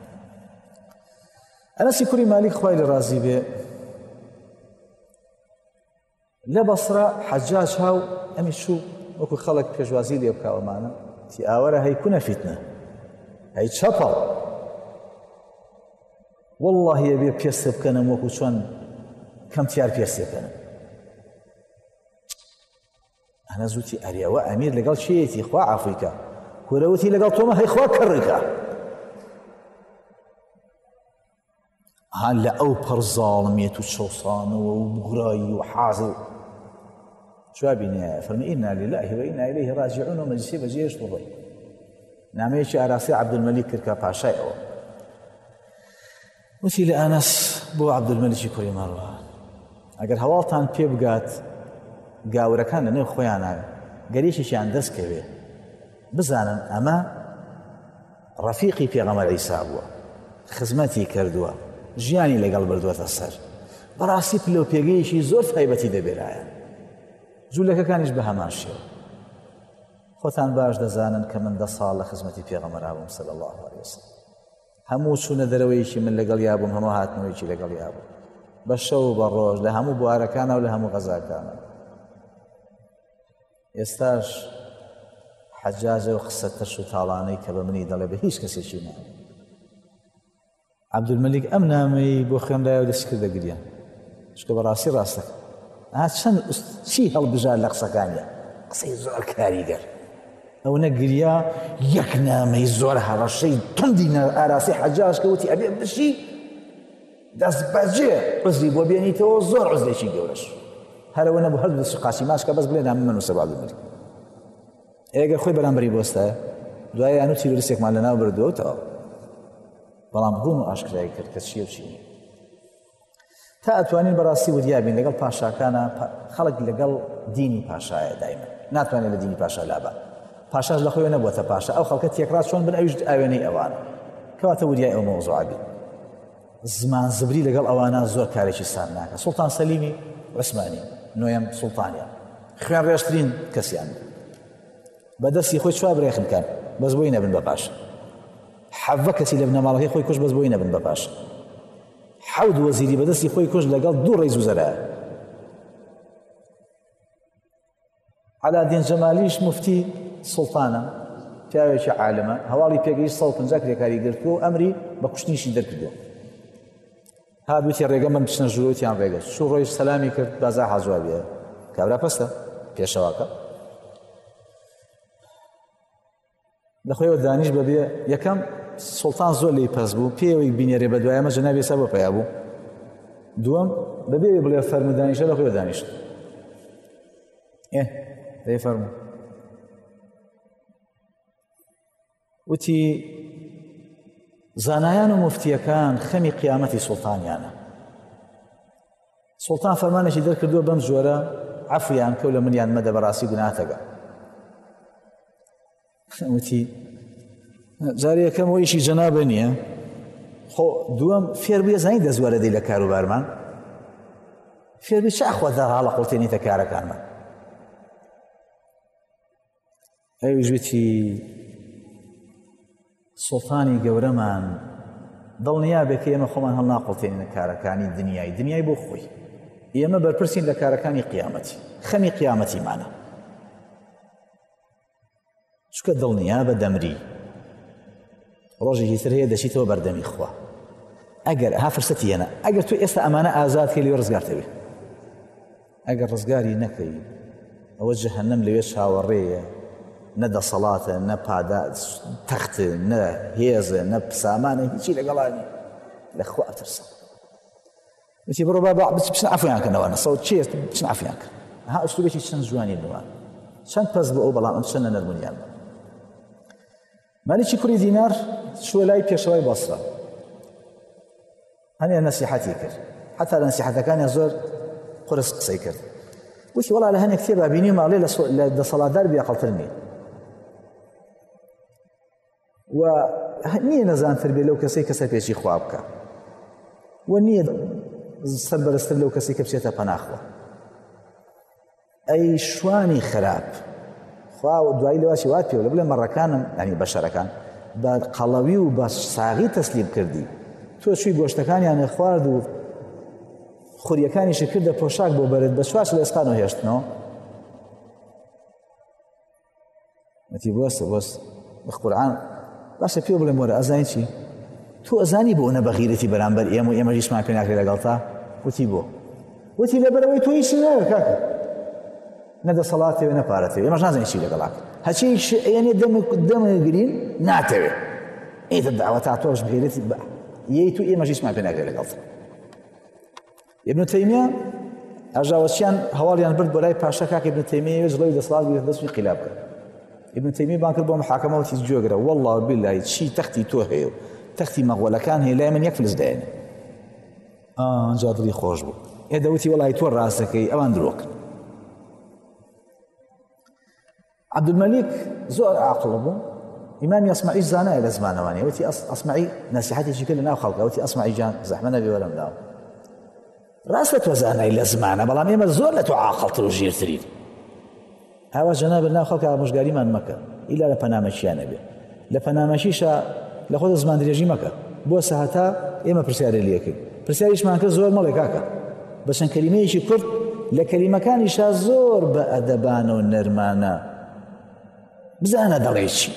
ئەنەسی کوڕی مالیک خوای لە ڕازی بێ لە بەسرە حەجاج هاو ئەمی چوو وەکو خەڵک پێشوازی لێ بکاوەمانە تی ئاوەرە هەی کونە فیتنە هەی چەپەڵ والله يبي بيسب كان موكو شون كم تيار بيسب كان أنا زوتي أريا وأمير لقال شيء إخوة عفريكا كروتي لقال توما هي إخوة كركا هلا أو برظالمية وشوصان وبغراي وحازل شو أبينا فرمي إنا لله وإنا إليه راجعون ومن جسيب جيش طبي نعم يشي أراسي عبد الملك كركا باشاي أو وتی لە ئەنەس بۆ عەبدولمەلیکی کوڕی مەڕوان ئەگەر هەواڵتان پێ بگات گاورەکان لە نێو خۆیانە گەریشیان دەستکەوێ بزانن ئەمە ڕەفیقی پێغەمبەر عیسا بووە خزمەتی کردووە ژیانی لەگەڵ بردووەتە سەر بەڕاستی پلە و پێگەیەکی زۆر تایبەتی دەبێرایە جوولەکەکانیش بە هەمان شێوە خۆتان باش دەزانن کە من 10 ساڵ لە خزمەتی پێغەمبەر بووم صلی الله علیه وسلم هەموو چوونە دەرەوەیەکی من لەگەڵ یابووم هەموو هاتنەوەیکی لەگەڵ یابووم بە شەو و بە ڕۆژ لە هەموو بوارەکانە و لە هەموو غەزاکانە ئێستاش حەجاجە و قسە تەش و تاڵانەی کە بە منی دەڵێ بە هیچ کەسێکی نام عەبدولمەلیک ئەم نامەی بۆ خوێندایە و دەست کردە گریان چکە بەڕاستی ڕاستەکە چەند چی هەڵبژار لە قسەکانیە قسەی زۆر کاریگەر ئەو نەگریا یەک نامەی زۆر هەڕەشەی توندی ئاراسی حەجاج کەوتی ئەبێ بشی دەست بەجێ عوزری بۆ بێنیتەوە زۆر عوزرێکی گەورەش هەرەوە نەبوو هەردوو دەستی قاسیماش کە بەس بڵێ نامە من وسە عەبدولمەلیک ئێگەر خۆی بەرامبەری بۆستایە دوای ئەنوو تیرۆریستێکمان لەناو بردووەتەوە بەڵام ڕوون و ئاشکرایی کرد کە چییە و چی نییە تا ئەتوانین بەڕاستی وریابین لەگەڵ پاشاکانە خەڵک لەگەڵ دینی پاشایە دایمەن ناتوانێت لە دینی پاشا لابە پاشاش لە خۆی نەبووەتە پاشا ئەو خەڵکە تێکرا چۆن بن ئەویش ئاوێنەی ئەوانە کەواتە وریای ئەو مەوزوعە بین زمان زبری لەگەڵ ئەوانە زۆر کارێکی سان ناکە سوڵتان سەلیمی عوسمانی نۆیەم سوڵتانیان خوێن ڕێژترین کەسیان بەدەستی خۆی چوار برێخم کەن بەس بۆی نەبن بە پاشا حەڤە کەسی لە بنەماڵەکەی خۆی کوش بەس بۆی نەبن بە پاشا حەود وەزیری بەدەستی خۆی کوش لەگەڵ دوو ڕێیز وزەرایە عەلادین جەمالیش مفتی سوڵتانە پیاوێکی عالمە هەواڵی پێگەیشت 150 کرێکاری گرتووە و ئەمری بە کوشتنیشی دەرکردووە هادووتی ڕێگە من بچنە ژوورۆتیان ڕێگە شو ڕۆیش سەلامی کرد بازا حەزوا بێ کابرا پەستە پێشەواکە لە خۆیەوە دانیش بەبێ یەکەم سوڵتان زۆر لی پەس بوو پێوەی بینێرێ بە دوایەمە جەنابی ئێستا بۆ پیا بوو دووەم بەبێ بڵێ فەرمودانیشە لە خۆیەوە دانیشت دەی فەرموو وتی زانایان و مفتیەکان خەمی قیامەتی سوڵتانیانە سوڵتان فەرمانێکی دەرکردووە بەم جۆرە عەفویان کە و لە منیان مەدە بەڕاستی گوناهتەگە وتی جارێ یەکەم ئەویشی جەنابە نییە خۆ دووەم فێر بوویە زانی دەزوارە دەی لە کاروبارمان فێر بووی چ ئەخوەدار هەڵە قوڵتێنیتە کارەکانمان ئەویش وتی سوڵتانی گەورەمان دڵنیا بێ کە ئێمە خۆمان هەڵ ناقوڵتێنینە کارەکانی دنیای بۆ خۆی ئێمە بەرپرسین لە کارەکانی قیامەتی خەمی قیامەتیمانە چکە دڵنیا بە دەمری ڕۆژێکی تر هەیە دەچیتەوە بەردەمی خوا ئەگەر ها فرسەتی هێنا ئەگەر تۆ ئێستا ئەمانە ئازاد کەی لێوە ڕزگارتەوێ ئەگەر ڕزگاری نەکەی ئەوە جەهەنەم لەوێ چاوەڕێیە نە دەسەڵاتە نە پادا تەختە نە هێزە نە سامانە هیچی لەگەڵانی لە خوا ئەترسە وتی بڕۆ بابا بچن عەفویان کەنەوە سەوت چێ بچن عەفویان کە ها ئوسلوبێکی چەند جوانی نوان چەند پەس بۆ ئەو بەڵام ئەم چەندە نەرمونیان مالیکی کوڕی دینار چووە لای پێشەوای بەسرە هەنێ نەسیحەتی کرد حتا لە نەسیحەتەکانیان زۆر قورس قسەی کرد وتی وەڵا لە هەنێک کتێبا بینی ماڵێ لە دەسەڵاتدار بێعەقڵتر نییە و نییە نەزانتر بێ لەو کەسەی کە سەرپێچی خوا بکە و نییە سەربەرزتر لەو کەسەی کە بچێتە پەناخوا ئەی شوانی خراپ خوا و دوایی لەواسی وات پێوە لە بڵێ مەڕەکانم ینی بەشەرەکان بە قەڵەوی و بە ساغی تەسلیم کردی تۆ چووی گۆشتەکانیان خوارد و خوریەکانیشی کردە پۆشاک بۆ بەرت بە چواش لە ئێسقان و هێشتنەوە وتی بۆستە بە قورئان باشە پێ بڵێم وەرە ئەزانی چی تۆ ئەزانی بۆ نە بەغیرەتی بەرامبەر ئێمە و ئێمەژیشمان پێ ناکرێت لەگەڵ تا وتی بۆ وتی لەبەرەوەی تۆ هیچی ناوە کاکە نەدەسەڵاتەوێ نەپارەتەوێ ئێمەش نازانین چی لەگەڵاک هەچی ئەیانێ دەمەگرین ناتەوێ ئیتر داوە تا تۆش بغیرەتی یەی تو ئێمەژیشمان پێ ناکرێت لەگەڵ ابن تەیمیە ئاژاوەچیان هەواڵیان برد بۆ لای پاشا کاکە ابن تەیمیە جڵەوی دەسەڵات بگرێت دەستی قیلاب کرد ابن تەیمیە بان کرد بۆ محاکەمەوەتی جوێگرە والله بالله چی تەختی تۆ هەیە و تەختی مەغوەلەکان هەیە لای من یەک فلس دایێنێ ئەنجا دڵی خۆش بوو ئێدەوتی وەڵی تۆ ڕاستەکەی ئەوان درۆکن عەبدولمەلیک زۆر عاقڵ بوو ئیمامی ئەسمەعیش زانایە لە زمانەوانی وتی ئەسمەعی نەسیحەتێکی کرد لەناو خەڵکە وتی ئەسمەعی جان زەحمە نەبێ وەرەم لاوە ڕاستە تۆ زانای لە زمانە بەڵام ئێمە زۆر لە تۆ عاقڵتر و ژیرترین ئاوا جەناب لەناو خەڵکە ئامۆژگاریمان مەکە ئیلا لە پەنامەکییانە بێ لە پەنامەکیشە لە خۆت زمان درێژی مەکە بۆ سەهەتا ئێمە پرسیارە لێکرد پرسیاریشمان کرد زۆر مەڵێ کاکە بە چەند کەلیمەیەکی کورد لە کەلیمەکانیشا زۆر بە ئەدەبانە و نەرمانە بزانە دەڵێ چی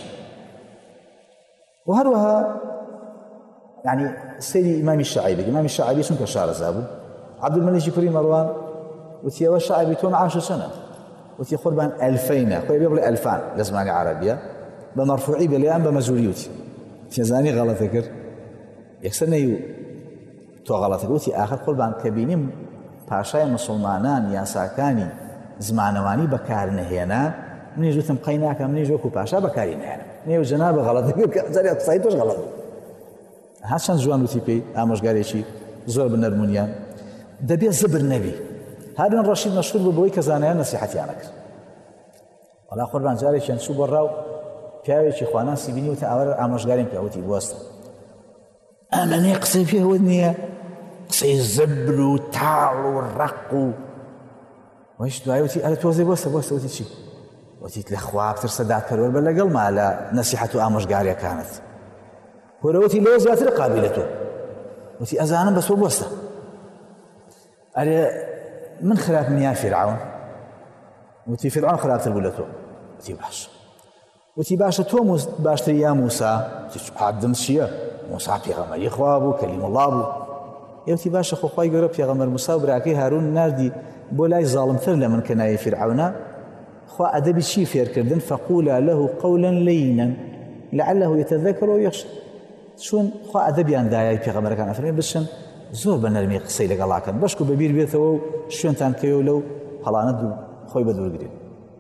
و هەروەها یعنی سەیری ئیمامی شەعیبی ئیمامی شەعیبی چونکە شارەزا بوو عەبدولمەلیکی کوڕی مەڕوان وتی ئەوە شەعیبی تۆ معاشە چەندە وتی قوربان ئەلفەینە خۆی بێ بڵێ ئەلفان لە زمانی عەرەبیە بە مەرفوعی بێلیان بە مەجووری وتی تێزانی غەڵەتە کرد یەکسەر نەی و تۆ غەڵەتە وتی ئاخر قوربان کە بینیم پاشای مسڵمانان یاساکانی زمانەوانی بەکار نەهێنا منیش وتم قەی ناکەم منیش وەکو پاشا بەکاری نهێنم نێو جەنابە غەڵەتە کرد کە جارێ قسەی تۆش غەڵەت بوو هەرچەند جوان وتی پێی ئامۆژگارێکی زۆر بنەرمونیان دەبێت زبر نەبی. هارون ڕەشید مەشهور بوو بەوەی کە زانایان نەسیحەتیان نەکرد. وەڵا قوربان جارێکیان چوو بۆ ڕاو پیاوێکی خواناسی بینی وتە ئاوە ئامۆژگاریم پێ وتی بوەستە. ئەمەنێ قسەی پێوە نییە، قسەی زبر و تاڵ و ڕق و وەیش دوای وتی ئەرە تۆزێ بۆستە وتی چی؟ وتیت لە خوا بترسە دادپەروەر بە لەگەڵما لە نەسیحەت و ئامۆژگاریەکانت. هۆرەوەتی لەوە زیاتر قابلە تۆ. وتی ئەزانم بەس بۆستە. ئەرێ من خراپ نییە فیرعون. وتی فیرعون خراپتر بوو لە تۆ. وتی باش. وتی باشە تۆ باشتر یا موسا؟ حادم چییە؟ موسا پێغەمبەری خوا بوو، کەلیم الله بوو. وتی باشە خۆ خوای گەورە پێغەمبەر موسا و براکەی هارون ناردی بۆ لای زاڵمتر لە من کە ناوی فیرعونە. خوا ئەدەبی چی فێرکردن؟ فقولا له قولا لينا لعله يتذكر ويخشى. چون خوا ئەدەبیان دایای پێغەمبەرەکان ئەفەرمێ بچن زۆر بە نەرمی قسەی لەگەڵاکەن بەشک و بەبیر بێتەوە و شوێنتان کەوێ لەو هەڵانە دوو خۆی بە دوورگرێت.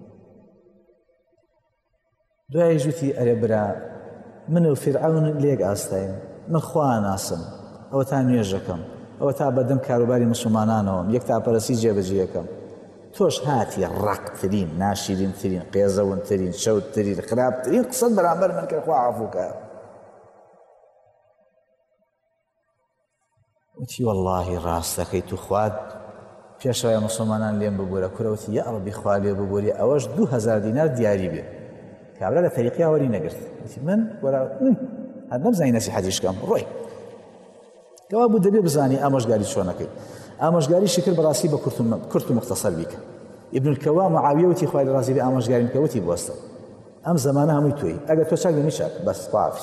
دوای ژوتی ئەرێ برا من و فیرعون لێک ئاستاین، من خوا ناسم، ئەوە تا نوێژەکەم، ئەوە تا بەدەم کاروباری مسلمانانەوەم، یەک تاپەرستی جێبەجێەکەم. تۆش هاتی ڕقترین، ناشیرینترین، قێزەونترین، شەوتترین، خراپترین قسەت بەرامبەر من کە خوا عەفووکە. وتی واللهی ڕاستەکەی تو خواد پێشەوای مسلمانان لێم ببوورە کورەوتی یا ڕەبی خوا لێ ببووری ئەوەش 2000 دینار دیاری بێ. کابرا لە تەریقی ئاوەری نەگرت. وتی من وەرا هەر نەمزانی نەسیحەتیشکەم ڕۆی. کەوا بوو دەبێ بزانی ئامۆژگاری چۆنەکەی. ئامۆژگاریشی کرد بەڕاستی بە کورت و مختصر بیکە. ئیبن الکەوا معاویە وتی خوای لە ڕازی بێ ئامۆژگاریم کە وتی بوەستە. ئەم زەمانە هەمووی تۆی. ئەگەر تۆ چاک دەمی چاک بەس خواحافیز.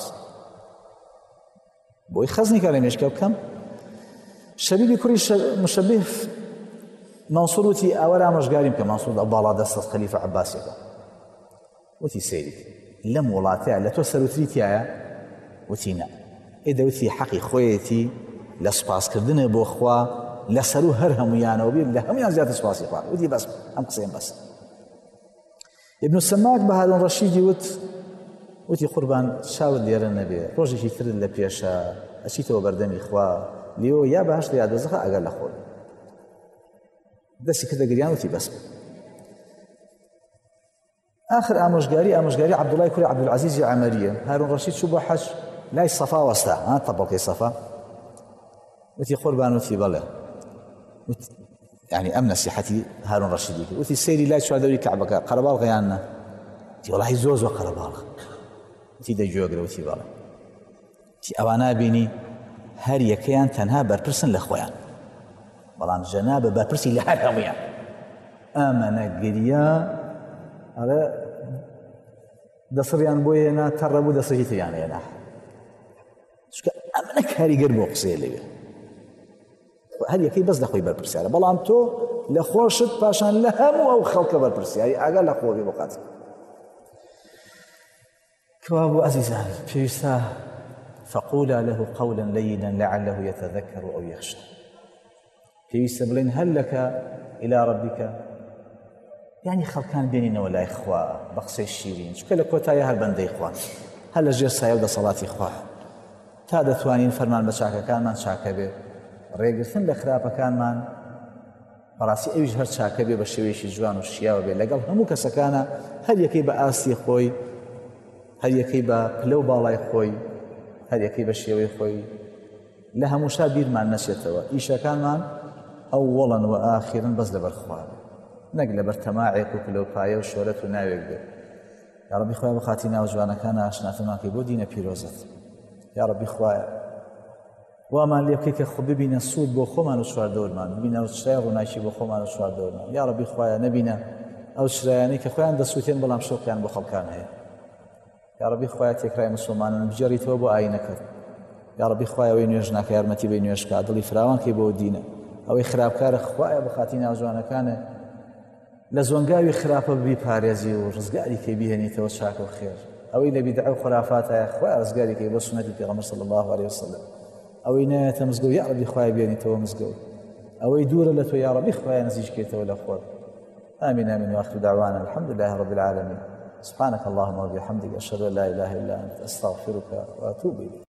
بۆی خەزنی کە لە مێشکە بکەم. شەبیبی کوڕی مشەبیه مەنسوور وتی ئاوەرە ئامۆژگاریم کە مەنسوور باڵا دەستە خەلیفە عەباسیەکە. وتی سەیری لەم وڵاتەیە لە تۆ سەروتری تایە؟ وتی نە. ئێدە وتی حەقی خۆیەتی لە سوپاسکردنە بۆ خوا لەسەر و هەر هەموویانەوە بێ لە هەمویان زیاتر سوپاسی خوا. وتی بەس ئەم قسەیەم بەس. ئیبن سەماک بە هارون ڕەشیدی وتی قوربان چاوت لێرە نەبێ، ڕۆژێکی ترت لە پێشە ئەچیتەوە بەردەمی خوا لێەوە یا بەهەشت یا دۆزەخە ئەگەر لە خۆت. دەستی کردە گریان وتی بەس. آخر ئامۆژگاری عەبدوڵای کوڕی عەبدولعەزیزی عەمەریە. هارون ڕەشید چوو بۆ حەج لای سەفا وەستا تەبڵکەی سەفا. وتی قوربان وتی بەڵێ. يعني ئەم نەسیحەتی هارون ڕەشیدی کرد. وتی سەیری لای چواردەوری کەعبەکە قەرەباڵغە یان نە؟ وتی وەڵاهی زۆر قەرەباڵغە. وتی دەیگوێگرە. وتی بەڵێ. وتی ئەوانە بینی هەر یەکەیان تەنها بەرپرسن لە خۆیان، بەڵام جەنابە بەرپرسی لە هەر هەموویان. ئەمەنە گریە ئەڵێ دەسڕیان بۆ هێنا تەڕەبوو دەسەکی تریان هێنا. چونکە ئەمەنە کاریگەر بۆ قسەیە لەوێ هەر یەکەی بەس لە خۆی بەرپرسیارە، بەڵام تۆ لە خۆشت پاشان لە هەموو ئەو خەڵکە بەرپرسیاری ئاگا لە خۆ بێ بقات. کەوا بوو ئەزیزان پێویستە فقولا له قولا لينا لعله يتذكر أو يخشى. پێویستە بڵێن هەل لەکە إلى ربك، يعني خەڵکان بێنینەوە لای خوا بە قسەی شیرین، چونکە لە کۆتایە هەر بەندەی خوان، هەر لە ژێر سایە و دەسەڵاتی خوا تا دەتوانین فەرمان بە چاکەکانمان چاکە بێ، ڕێگرتن لە خراپەکانمان بەڕاستی ئەویش هەر چاکە بێ بە شێوەیەکی جوان و شیاوە بێ لەگەڵ هەموو کەسەکانە، هەر یەکەی بە ئاستی خۆی، هەر یەکەی بە پلە و باڵای خۆی، هەر یەکەی بە شێوەی خۆی، لە هەمووشا بیرمان نەچێتەوە ئیشەکانمان ئەووەڵەن و ئاخیرن بەس لەبەر خوا نەک لەبەر تەماعێک و پلە و شۆرەت و ناوێک بێ. یا ڕەبی خوایە بەخاتی ناو جوانەکانە ئاشناتەمان کەی بۆ دینە پیرۆزت. یا ڕەبی خوایە وامان لێ بکەی کە خۆ ببینە سوود بۆ خۆمان و چواردەوەرمان، ببینە چرای ڕووناکی بۆ خۆمان و چواردەوەرمان. یا ڕەبی خوایە نەبینە ئەو چرایانەی کە خۆیان دەسووتێن بەڵام شۆقیان بۆ خەڵکان هەیە. یا ڕەبی خوایە تێکرای مسلمانان بجێڕیتەوە بۆ ئاینەکەت. یا ڕەبی خوایە ئەوەی نوێژ ناکە یارمەتی بە نوێژکە، دڵی فراوان کەی بۆ دینە. ئەوەی خراپکارە خوایە بەخاتی ناو جوانەکانە لە زۆنگاوی خراپە بیپارێزی و ڕزگاری کەی بیهێنیتەوە چاکە و خێر. ئەوەی لە بیدعە و خرافاتایە خوایە ڕزگاری کەی بۆ سنەتی پێغەمبەر صلی الله علیه وسلم. ئەوەی نایەتە مزگەوت یا ڕەبی خوایە بێنیتەوە مزگەوت. ئەوەی دوورە لە تۆ یا ڕەبی خوایە نزیکێتەوە لە خۆت. آمين آمين وآخر دعوانا الحمد لله رب العالمين. سبحانك اللهم وبحمدك أشهد أن لا إله إلا أنت أستغفرك وأتوب إليك.